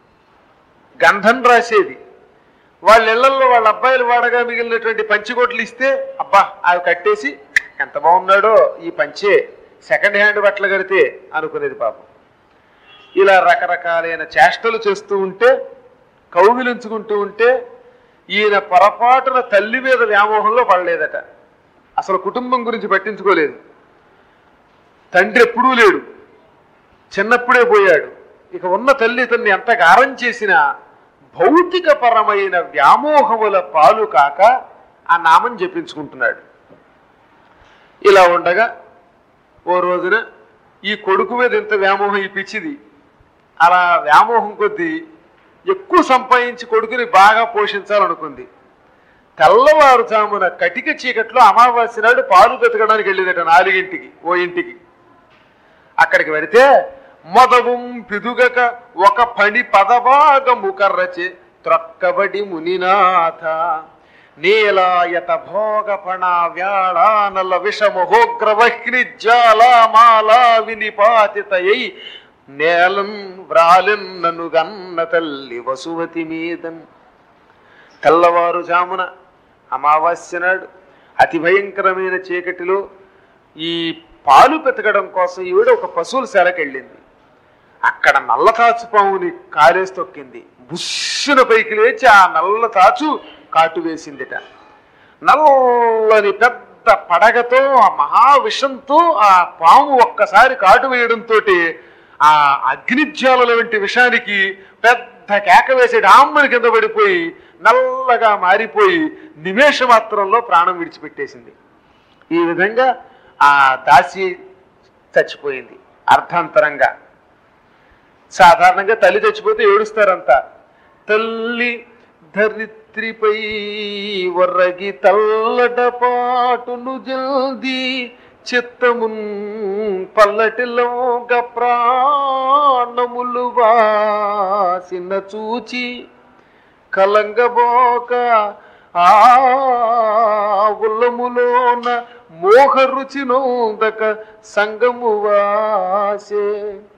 గంధం రాసేది. వాళ్ళ ఇళ్లలో వాళ్ళ అబ్బాయిలు వాడగా మిగిలినటువంటి పంచికోట్లు ఇస్తే అబ్బా అవి కట్టేసి ఎంత బాగున్నాడో ఈ పంచే, సెకండ్ హ్యాండ్ బట్టలు కడితే అనుకునేది పాపం. ఇలా రకరకాలైన చేష్టలు చేస్తూ ఉంటే, కౌగిలించుకుంటూ ఉంటే ఈయన పొరపాటున తల్లి మీద వ్యామోహంలో పడలేదట. అసలు కుటుంబం గురించి పట్టించుకోలేదు. తండ్రి ఎప్పుడూ లేడు, చిన్నప్పుడే పోయాడు. ఇక ఉన్న తల్లి ఇతన్ని ఎంత గారం చేసినా భౌతిక పరమైన వ్యామోహముల పాలు కాక ఆ నామం జపించుకుంటున్నాడు. ఇలా ఉండగా ఓ రోజున ఈ కొడుకు మీద ఇంత వ్యామోహం ఈ పిచ్చిది. అలా వ్యామోహం కొద్దీ ఎక్కువ సంపాదించి కొడుకుని బాగా పోషించాలనుకుంది. తెల్లవారుజామున కటిక చీకట్లో అమావాస్య నాడు పాలు వెతకడానికి వెళ్ళిందట 4 ఓ ఇంటికి. అక్కడికి వెళితే మొదవం పిదుగక ఒక పని పదభాగము కర్రచే త్రక్కబడి మునినాథ నీలాయత భోగపణ వ్యాళానల విషమహోగ్రవహ్ని జ్వాలామాలా వినిపాతితయై నేలన్ వ్రాలెన్నను గన్న తల్లి వసువతి మీదన్. తెల్లవారుజామున అమావాస్య నాడు అతి భయంకరమైన చీకటిలో ఈ పాలు పెతకడం కోసం ఈవిడ ఒక పశువుల శాలకు వెళ్ళింది. అక్కడ నల్ల తాచుపాముని కాలేసి తొక్కింది. బుస్సున పైకి లేచి ఆ నల్ల తాచు కాటు వేసిందిట. నల్లని పెద్ద పడగతో ఆ మహావిషంతో ఆ పాము ఒక్కసారి కాటు వేయడంతో ఆ అగ్నిజ్వాలల వంటి విషానికి పెద్ద కేక వేసే డామ్మని కింద పడిపోయి నల్లగా మారిపోయి నిమేష మాత్రంలో ప్రాణం విడిచిపెట్టేసింది. ఈ విధంగా ఆ దాసి చచ్చిపోయింది అర్థాంతరంగా. సాధారణంగా తల్లి చచ్చిపోతే ఏడుస్తారంతా. తల్లి ధరిత్రిపై వర్రగి తల్లడపాటును జల్ది చిత్తమున్ పల్లటిలోగ ప్రాణములు వాసిన చూచి కలంగబోక ఆ ఉల్లములోన మోహ రుచి నోదక సంగము వాసే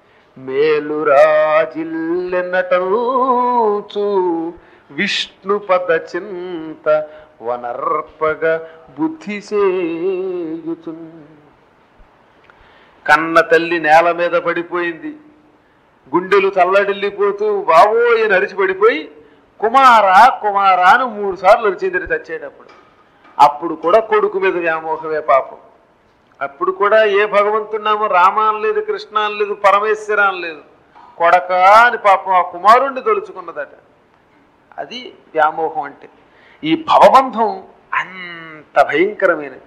మేలురాజిల్లెనటూచు విష్ణు పద చింత వనర్పగ బుద్ధి సేయుచు. కన్న తల్లి నేల మీద పడిపోయింది. గుండెలు చల్లడిల్లిపోతూ బావోయ్ నడిచి పడిపోయి కుమారా కుమారా అని 3 సార్లు నడిచింది చచ్చేటప్పుడు. అప్పుడు కూడా కొడుకు మీద వ్యామోహమే పాపం. అప్పుడు కూడా ఏ భగవంతున్నామో రామ అనలేదు, కృష్ణ అనలేదు, పరమేశ్వర అనలేదు, కొడక అని పాపం ఆ కుమారుణ్ణి తలుచుకున్నదట. అది వ్యామోహం అంటే. ఈ భవబంధం అంత భయంకరమైనది.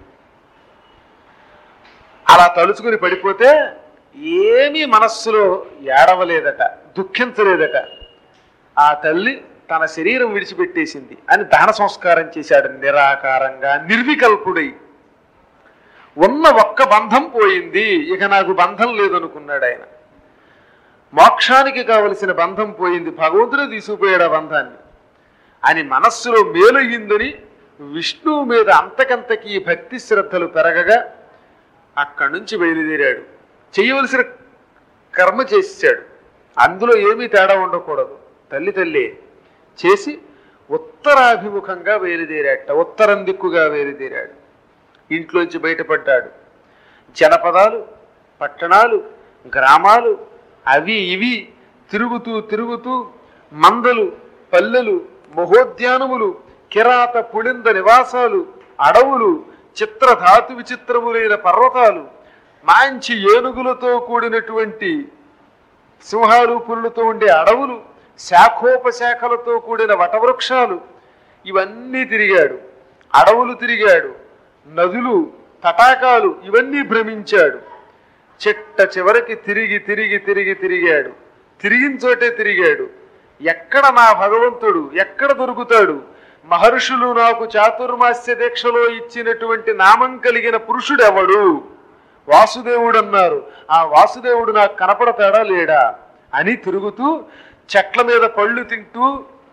అలా తలుచుకుని పడిపోతే ఏమీ మనస్సులో ఏడవలేదట, దుఃఖించలేదట. ఆ తల్లి తన శరీరం విడిచిపెట్టేసింది అని దహన సంస్కారం చేశాడు నిరాకారంగా, నిర్వికల్పుడై. ఉన్న ఒక్క బంధం పోయింది, ఇక నాకు బంధం లేదనుకున్నాడు ఆయన. మోక్షానికి కావలసిన బంధం పోయింది, భగవంతుడే తీసుకుపోయాడు ఆ బంధాన్ని అని మనస్సులో మేలయ్యిందని విష్ణువు మీద అంతకంతకీ భక్తి శ్రద్ధలు పెరగగా అక్కడి నుంచి బయలుదేరాడు. చేయవలసిన కర్మ చేశాడు, అందులో ఏమీ తేడా ఉండకూడదు. తల్లి చేసి ఉత్తరాభిముఖంగా బయలుదేరాట. ఉత్తరం దిక్కుగా బయలుదేరాడు. ఇంట్లోంచి బయటపడ్డాడు. జనపదాలు, పట్టణాలు, గ్రామాలు అవి ఇవి తిరుగుతూ మందలు, పల్లెలు, మహోద్యానములు, కిరాత పుళింద నివాసాలు, అడవులు, చిత్రధాతు విచిత్రములైన పర్వతాలు, మంచి ఏనుగులతో కూడినటువంటి సింహాలు పులులతో ఉండే అడవులు, శాఖోపశాఖలతో కూడిన వటవృక్షాలు, ఇవన్నీ తిరిగాడు. అడవులు తిరిగాడు, నదులు, తటాకాలు ఇవన్నీ భ్రమించాడు. చిట్ట చివరికి తిరిగాడు. తిరిగిన చోటే తిరిగాడు. ఎక్కడ నా భగవంతుడు ఎక్కడ దొరుకుతాడు? మహర్షులు నాకు చాతుర్మాస్య దీక్షలో ఇచ్చినటువంటి నామం కలిగిన పురుషుడు ఎవడు? వాసుదేవుడు అన్నారు. ఆ వాసుదేవుడు నాకు కనపడతాడా లేడా అని తిరుగుతూ, చెట్ల మీద పళ్ళు తింటూ,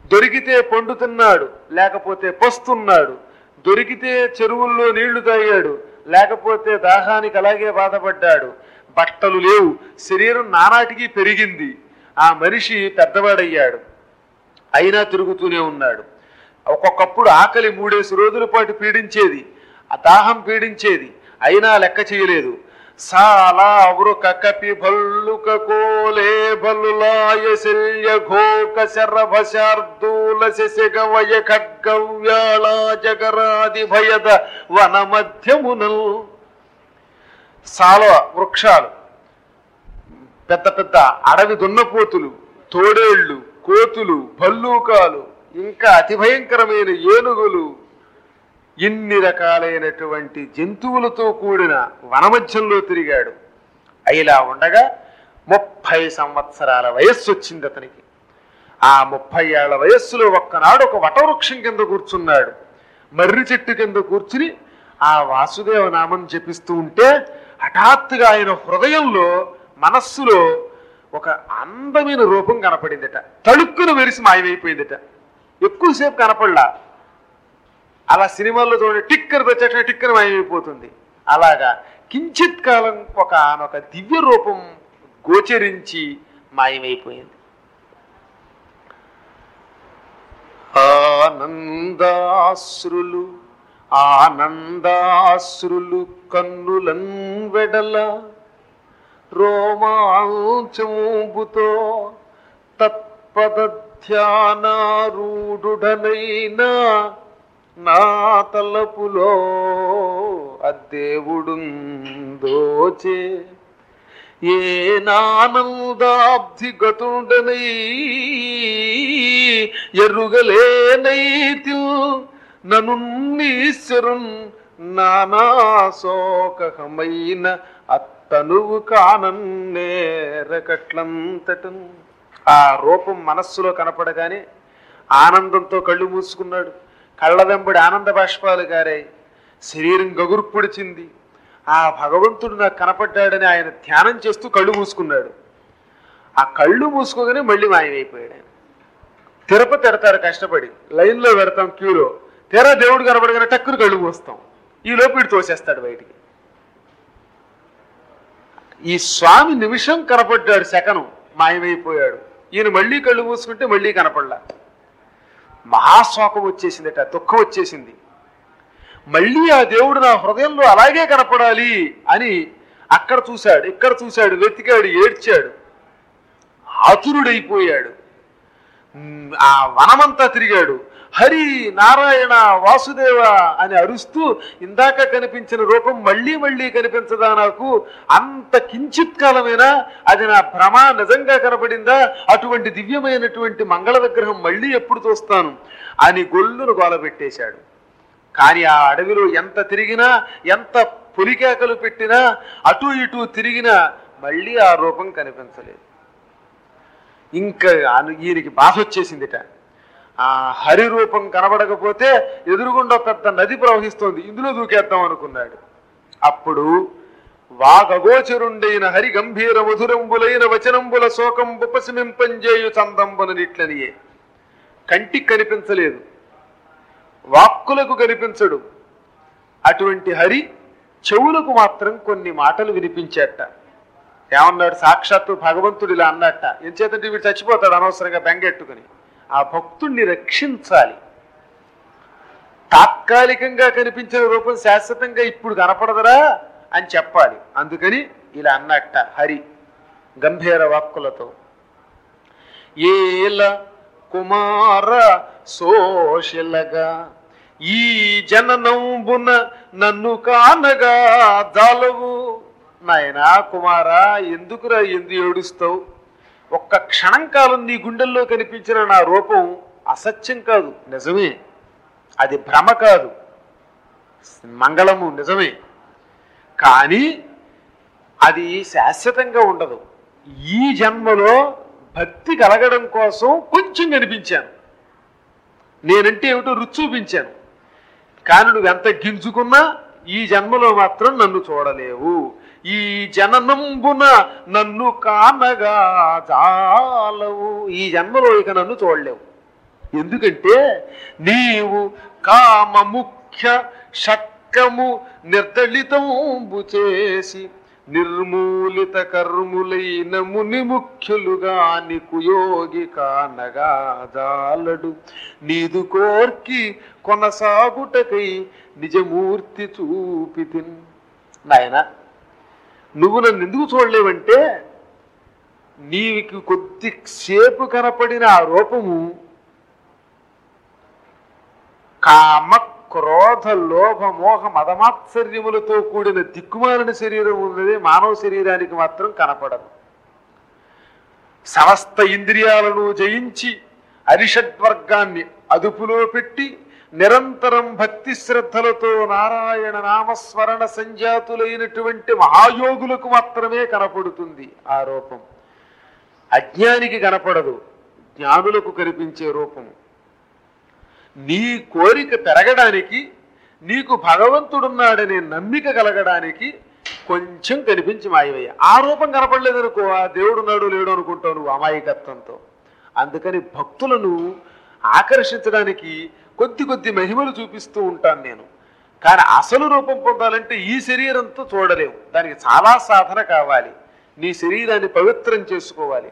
దొరికితే పండు తిన్నాడు, లేకపోతే పస్తున్నాడు. దొరికితే చెరువుల్లో నీళ్లు తాగాడు, లేకపోతే దాహానికి అలాగే బాధపడ్డాడు. బట్టలు లేవు, శరీరం నానాటికి పెరిగింది. ఆ మనిషి పెద్దవాడయ్యాడు, అయినా తిరుగుతూనే ఉన్నాడు. ఒక్కొక్కప్పుడు ఆకలి 3 రోజుల పాటు పీడించేది, ఆ దాహం పీడించేది, అయినా లెక్క చేయలేదు. సాలా వృక కపి భల్లుక కోలే బలులాయ శల్య ఘోక శరభ శార్దూల శశగవయ ఖడ్గవ్యాళ జగరాది భయద వన మధ్యమునల్. సాల వృక్షాలు, పెద్ద పెద్ద అడవి దున్నపోతులు, తోడేళ్లు, కోతులు, భల్లూకాలు, ఇంకా అతి భయంకరమైన ఏనుగులు, ఇన్ని రకాలైనటువంటి జంతువులతో కూడిన వనమధ్యంలో తిరిగాడు. ఇలా ఉండగా 30 సంవత్సరాల వయస్సు వచ్చింది అతనికి. ఆ 30 ఏళ్ల వయస్సులో ఒక్కనాడు ఒక వటవృక్షం కింద కూర్చున్నాడు. మర్రి చెట్టు కింద కూర్చుని ఆ వాసుదేవ నామం జపిస్తూ ఉంటే హఠాత్తుగా ఆయన హృదయంలో, మనస్సులో ఒక అందమైన రూపం కనపడిందట. తళుక్కును మెరిసి మాయమైపోయిందట. ఎక్కువసేపు కనపడలా. అలా సినిమాల్లో చూడండి, టిక్కర్ వచ్చేట టిక్కర్ మాయమైపోతుంది. అలాగా కించిత్ కాలం ఒక దివ్య రూపం గోచరించి మాయమైపోయింది. ఆనందాశ్రులు కన్నులన్ వెడల రోమాంచముతో తత్పద ధ్యానారూఢుడనైనా నా తలపులో అద్దేవుడుందోచే ఏ నానందాబ్ధి గతుండనై ఎరుగలేనైతి ననున్నీశ్వరున్ నానాశోకమైన అత్తనువు కానన్నేరకట్లంతటన్. ఆ రూపం మనస్సులో కనపడగానే ఆనందంతో కళ్ళు మూసుకున్నాడు. కళ్ళ వెంబడి ఆనంద బాష్పాలు గారాయి, శరీరం గగుర్పుడిచింది. ఆ భగవంతుడు నాకు కనపడ్డాడని ఆయన ధ్యానం చేస్తూ కళ్ళు మూసుకున్నాడు. ఆ కళ్ళు మూసుకోగానే మళ్ళీ మాయమైపోయాడు ఆయన. తిరుపతి ఎడతారు కష్టపడి, లైన్లో పెడతాం క్యూలో, తెరా దేవుడు కనపడగానే టక్కును కళ్ళు మూస్తాం, ఈ లోపు ఇటు తోసేస్తాడు బయటికి. ఈ స్వామి నిమిషం కనపడ్డాడు, సెకను మాయమైపోయాడు. ఈయన మళ్ళీ కళ్ళు మూసుకుంటే మళ్ళీ కనపడలా. మహాశోకం వచ్చేసిందట, దుఃఖం వచ్చేసింది. మళ్ళీ ఆ దేవుడు నా హృదయంలో అలాగే కనపడాలి అని అక్కడ చూశాడు, ఇక్కడ చూశాడు, వెతికాడు, ఏడ్చాడు, ఆతురుడైపోయాడు. ఆ వనమంతా తిరిగాడు. హరి నారాయణ వాసుదేవ అని అరుస్తూ, ఇందాక కనిపించిన రూపం మళ్ళీ మళ్ళీ కనిపించదా నాకు? అంత కించిత్ కాలమైనా అది నా భ్రమ, నిజంగా కనపడిందా? అటువంటి దివ్యమైనటువంటి మంగళ విగ్రహం మళ్ళీ ఎప్పుడు చూస్తాను అని గొల్లును గోలబెట్టేశాడు. కానీ ఆ అడవిలో ఎంత తిరిగినా, ఎంత పులికేకలు పెట్టినా, అటు ఇటు తిరిగినా మళ్ళీ ఆ రూపం కనిపించలేదు. ఇంకా ఈయనకి బాధ వచ్చేసిందిట. ఆ హరి రూపం కనబడకపోతే ఎదురుగుండా పెద్ద నది ప్రవహిస్తోంది, ఇందులో దూకేద్దాం అనుకున్నాడు. అప్పుడు వాగగోచరుండైన హరి గంభీర మధురంబులైన వచనంబుల శోకం ఉపశమింపంజేయు చందంబననిట్లనియే. కంటికి కనిపించలేదు, వాక్కులకు కనిపించడు. అటువంటి హరి చెవులకు మాత్రం కొన్ని మాటలు వినిపించేట. ఏమన్నాడు? సాక్షాత్తు భగవంతుడు ఇలా అన్నట్ట, ఎంచేతంటే వీడు చచ్చిపోతాడు అనవసరంగా బెంగెట్టుకుని. ఆ భక్తుణ్ణి రక్షించాలి. తాత్కాలికంగా కనిపించిన రూపం శాశ్వతంగా ఇప్పుడు కనపడదరా అని చెప్పాలి. అందుకని ఇలా అన్నట్ట హరి గంభీర వాక్కులతో. ఏల కుమార సోషలగా ఈ జననంబున నన్ను కానగా జాలవు. నాయనా కుమారా, ఎందుకురా ఏడుస్తావు? ఒక్క క్షణం కాలం నీ గుండెల్లో కనిపించిన నా రూపం అసత్యం కాదు, నిజమే. అది భ్రమ కాదు, మంగళము నిజమే. కానీ అది శాశ్వతంగా ఉండదు. ఈ జన్మలో భక్తి కలగడం కోసం కొంచెం కనిపించాను, నేనంటే ఏమిటో రుచి చూపించాను. కానీ నువ్వెంత గింజుకున్నా ఈ జన్మలో మాత్రం నన్ను చూడలేవు. ఈ జననంబున నన్ను కానగా జాలవు. ఈ జన్మలో ఇక నన్ను చూడలేవు. ఎందుకంటే నీవు కామ ముఖ్య షట్కము నిర్దళితంబు చేసి నిర్మూలిత కర్ములైన ముని ముఖ్యులుగా నికుయోగి కానగా జాలడు నీదు కోర్కి కొనసాగుటకై నిజమూర్తి చూపితిన్. నాయన నువ్వు నన్ను ఎందుకు చూడలేవంటే నీకు కొద్దిసేపు కనపడిన ఆ రూపము కామ క్రోధ లోభ మోహ మదమాత్సర్యములతో కూడిన దిక్కుమాలిన శరీరం ఉన్నది, మానవ శరీరానికి మాత్రం కనపడదు. సమస్త ఇంద్రియాలను జయించి అరిషడ్వర్గాన్ని అదుపులో పెట్టి నిరంతరం భక్తి శ్రద్ధలతో నారాయణ నామస్మరణ సంజాతులైనటువంటి మహాయోగులకు మాత్రమే కనపడుతుంది ఆ రూపం. అజ్ఞానికి కనపడదు, జ్ఞానులకు కనిపించే రూపం. నీ కోరిక పెరగడానికి, నీకు భగవంతుడున్నాడనే నమ్మిక కలగడానికి కొంచెం కనిపించి మాయవయ్య. ఆ రూపం కనపడలేదనుకో, ఆ దేవుడున్నాడు లేడు అనుకుంటావు నువ్వు అమాయకత్వంతో. అందుకని భక్తులను ఆకర్షించడానికి కొద్ది కొద్ది మహిమలు చూపిస్తూ ఉంటాను నేను. కానీ అసలు రూపం పొందాలంటే ఈ శరీరంతో చూడలేవు, దానికి చాలా సాధన కావాలి. నీ శరీరాన్ని పవిత్రం చేసుకోవాలి.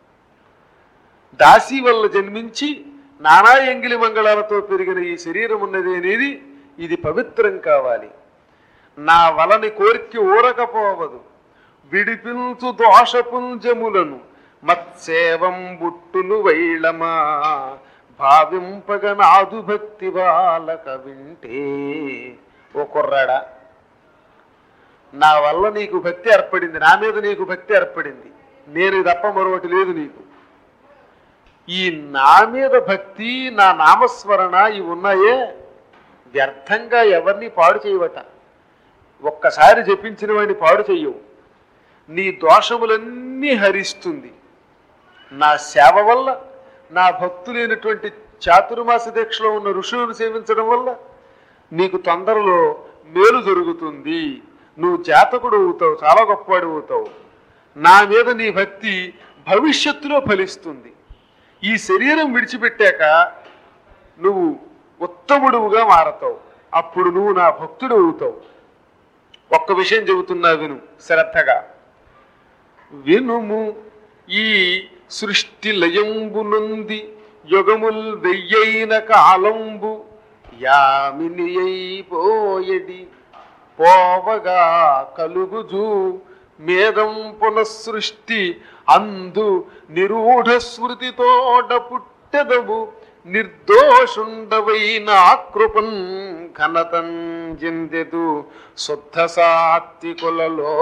దాసి వల్ల జన్మించి నానా ఎంగిలి మంగళాలతో పెరిగిన ఈ శరీరం ఉన్నది అనేది ఇది పవిత్రం కావాలి. నా వలని కోర్కి ఊరకపోవదు విడిపించు దోషపుంజములను మత్సేవం బుట్టును వైళమా భావింపగ నాదు భక్తి బాలక వింటే. ఓ కుర్రాడా, నా వల్ల నీకు భక్తి ఏర్పడింది, నా మీద నీకు భక్తి ఏర్పడింది, నేను తప్ప మరొకటి లేదు నీకు. ఈ నా మీద భక్తి, నా నామస్మరణ ఇవి ఉన్నాయే, వ్యర్థంగా ఎవరిని పాడు చేయవట. ఒక్కసారి జపించిన వాడిని పాడు చెయ్యవు. నీ దోషములన్నీ హరిస్తుంది. నా సేవ వల్ల, నా భక్తులైనటువంటి చాతుర్మాస దీక్షలో ఉన్న ఋషులను సేవించడం వల్ల నీకు తొందరలో మేలు జరుగుతుంది. నువ్వు జాతకుడు అవుతావు, చాలా గొప్పవాడు అవుతావు. నా మీద నీ భక్తి భవిష్యత్తులో ఫలిస్తుంది. ఈ శరీరం విడిచిపెట్టాక నువ్వు ఉత్తముడుగా మారతావు, అప్పుడు నువ్వు నా భక్తుడు అవుతావు. ఒక్క విషయం చెబుతున్నా విను శ్రద్ధగా. వినుము, ఈ సృష్టి లయంబునుంది యుగముల్ వెయ్యైన కాలంబు యామిని అయిపోయడి పోవగా కలుగుజు మేధం పునఃసృష్టి అందు నిరూఢ స్మృతితోడ పుట్టెదవు నిర్దోషుండవైన కృపన్ ఘనతం జిందెదు శుద్ధ సాత్వికులలో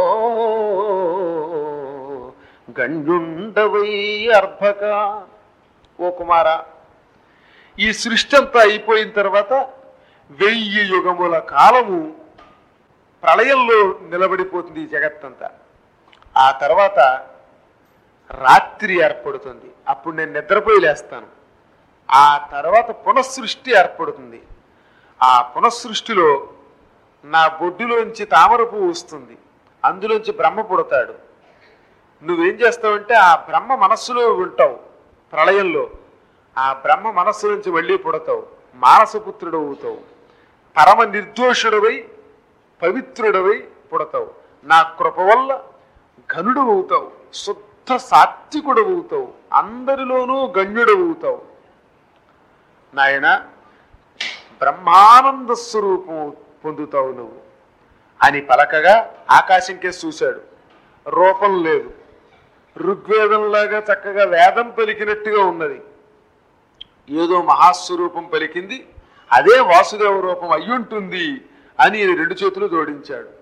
గణ్యుండవై అర్భక. ఓ కుమారా, ఈ సృష్టి అంతా అయిపోయిన తర్వాత 1000 యుగముల కాలము ప్రళయంలో నిలబడిపోతుంది ఈ జగత్తంతా. ఆ తర్వాత రాత్రి ఏర్పడుతుంది, అప్పుడు నేను నిద్రపోయి లేస్తాను. ఆ తర్వాత పునఃసృష్టి ఏర్పడుతుంది. ఆ పునఃసృష్టిలో నా బొడ్డులోంచి తామర పువ్వు వస్తుంది, అందులోంచి బ్రహ్మ పుడతాడు. నువ్వేం చేస్తావంటే ఆ బ్రహ్మ మనస్సులో ఉంటావు ప్రళయంలో. ఆ బ్రహ్మ మనస్సు నుంచి మళ్ళీ పుడతావు, మానసపుత్రుడు అవుతావు, పరమ నిర్దోషుడవై పవిత్రుడవై పుడతావు. నా కృప వల్ల ఘనుడు అవుతావు, శుద్ధ సాత్వికుడు అవుతావు, అందరిలోనూ గణ్యుడు అవుతావు. నాయన బ్రహ్మానంద స్వరూపం పొందుతావు నువ్వు అని పలకగా ఆకాశంకే చూశాడు. రూపం లేదు, ఋగ్వేదంలాగా చక్కగా వేదం పలికినట్టుగా ఉన్నది. ఏదో మహాస్వరూపం పలికింది, అదే వాసుదేవ రూపం అయ్యుంటుంది అని 2 చేతులు జోడించాడు.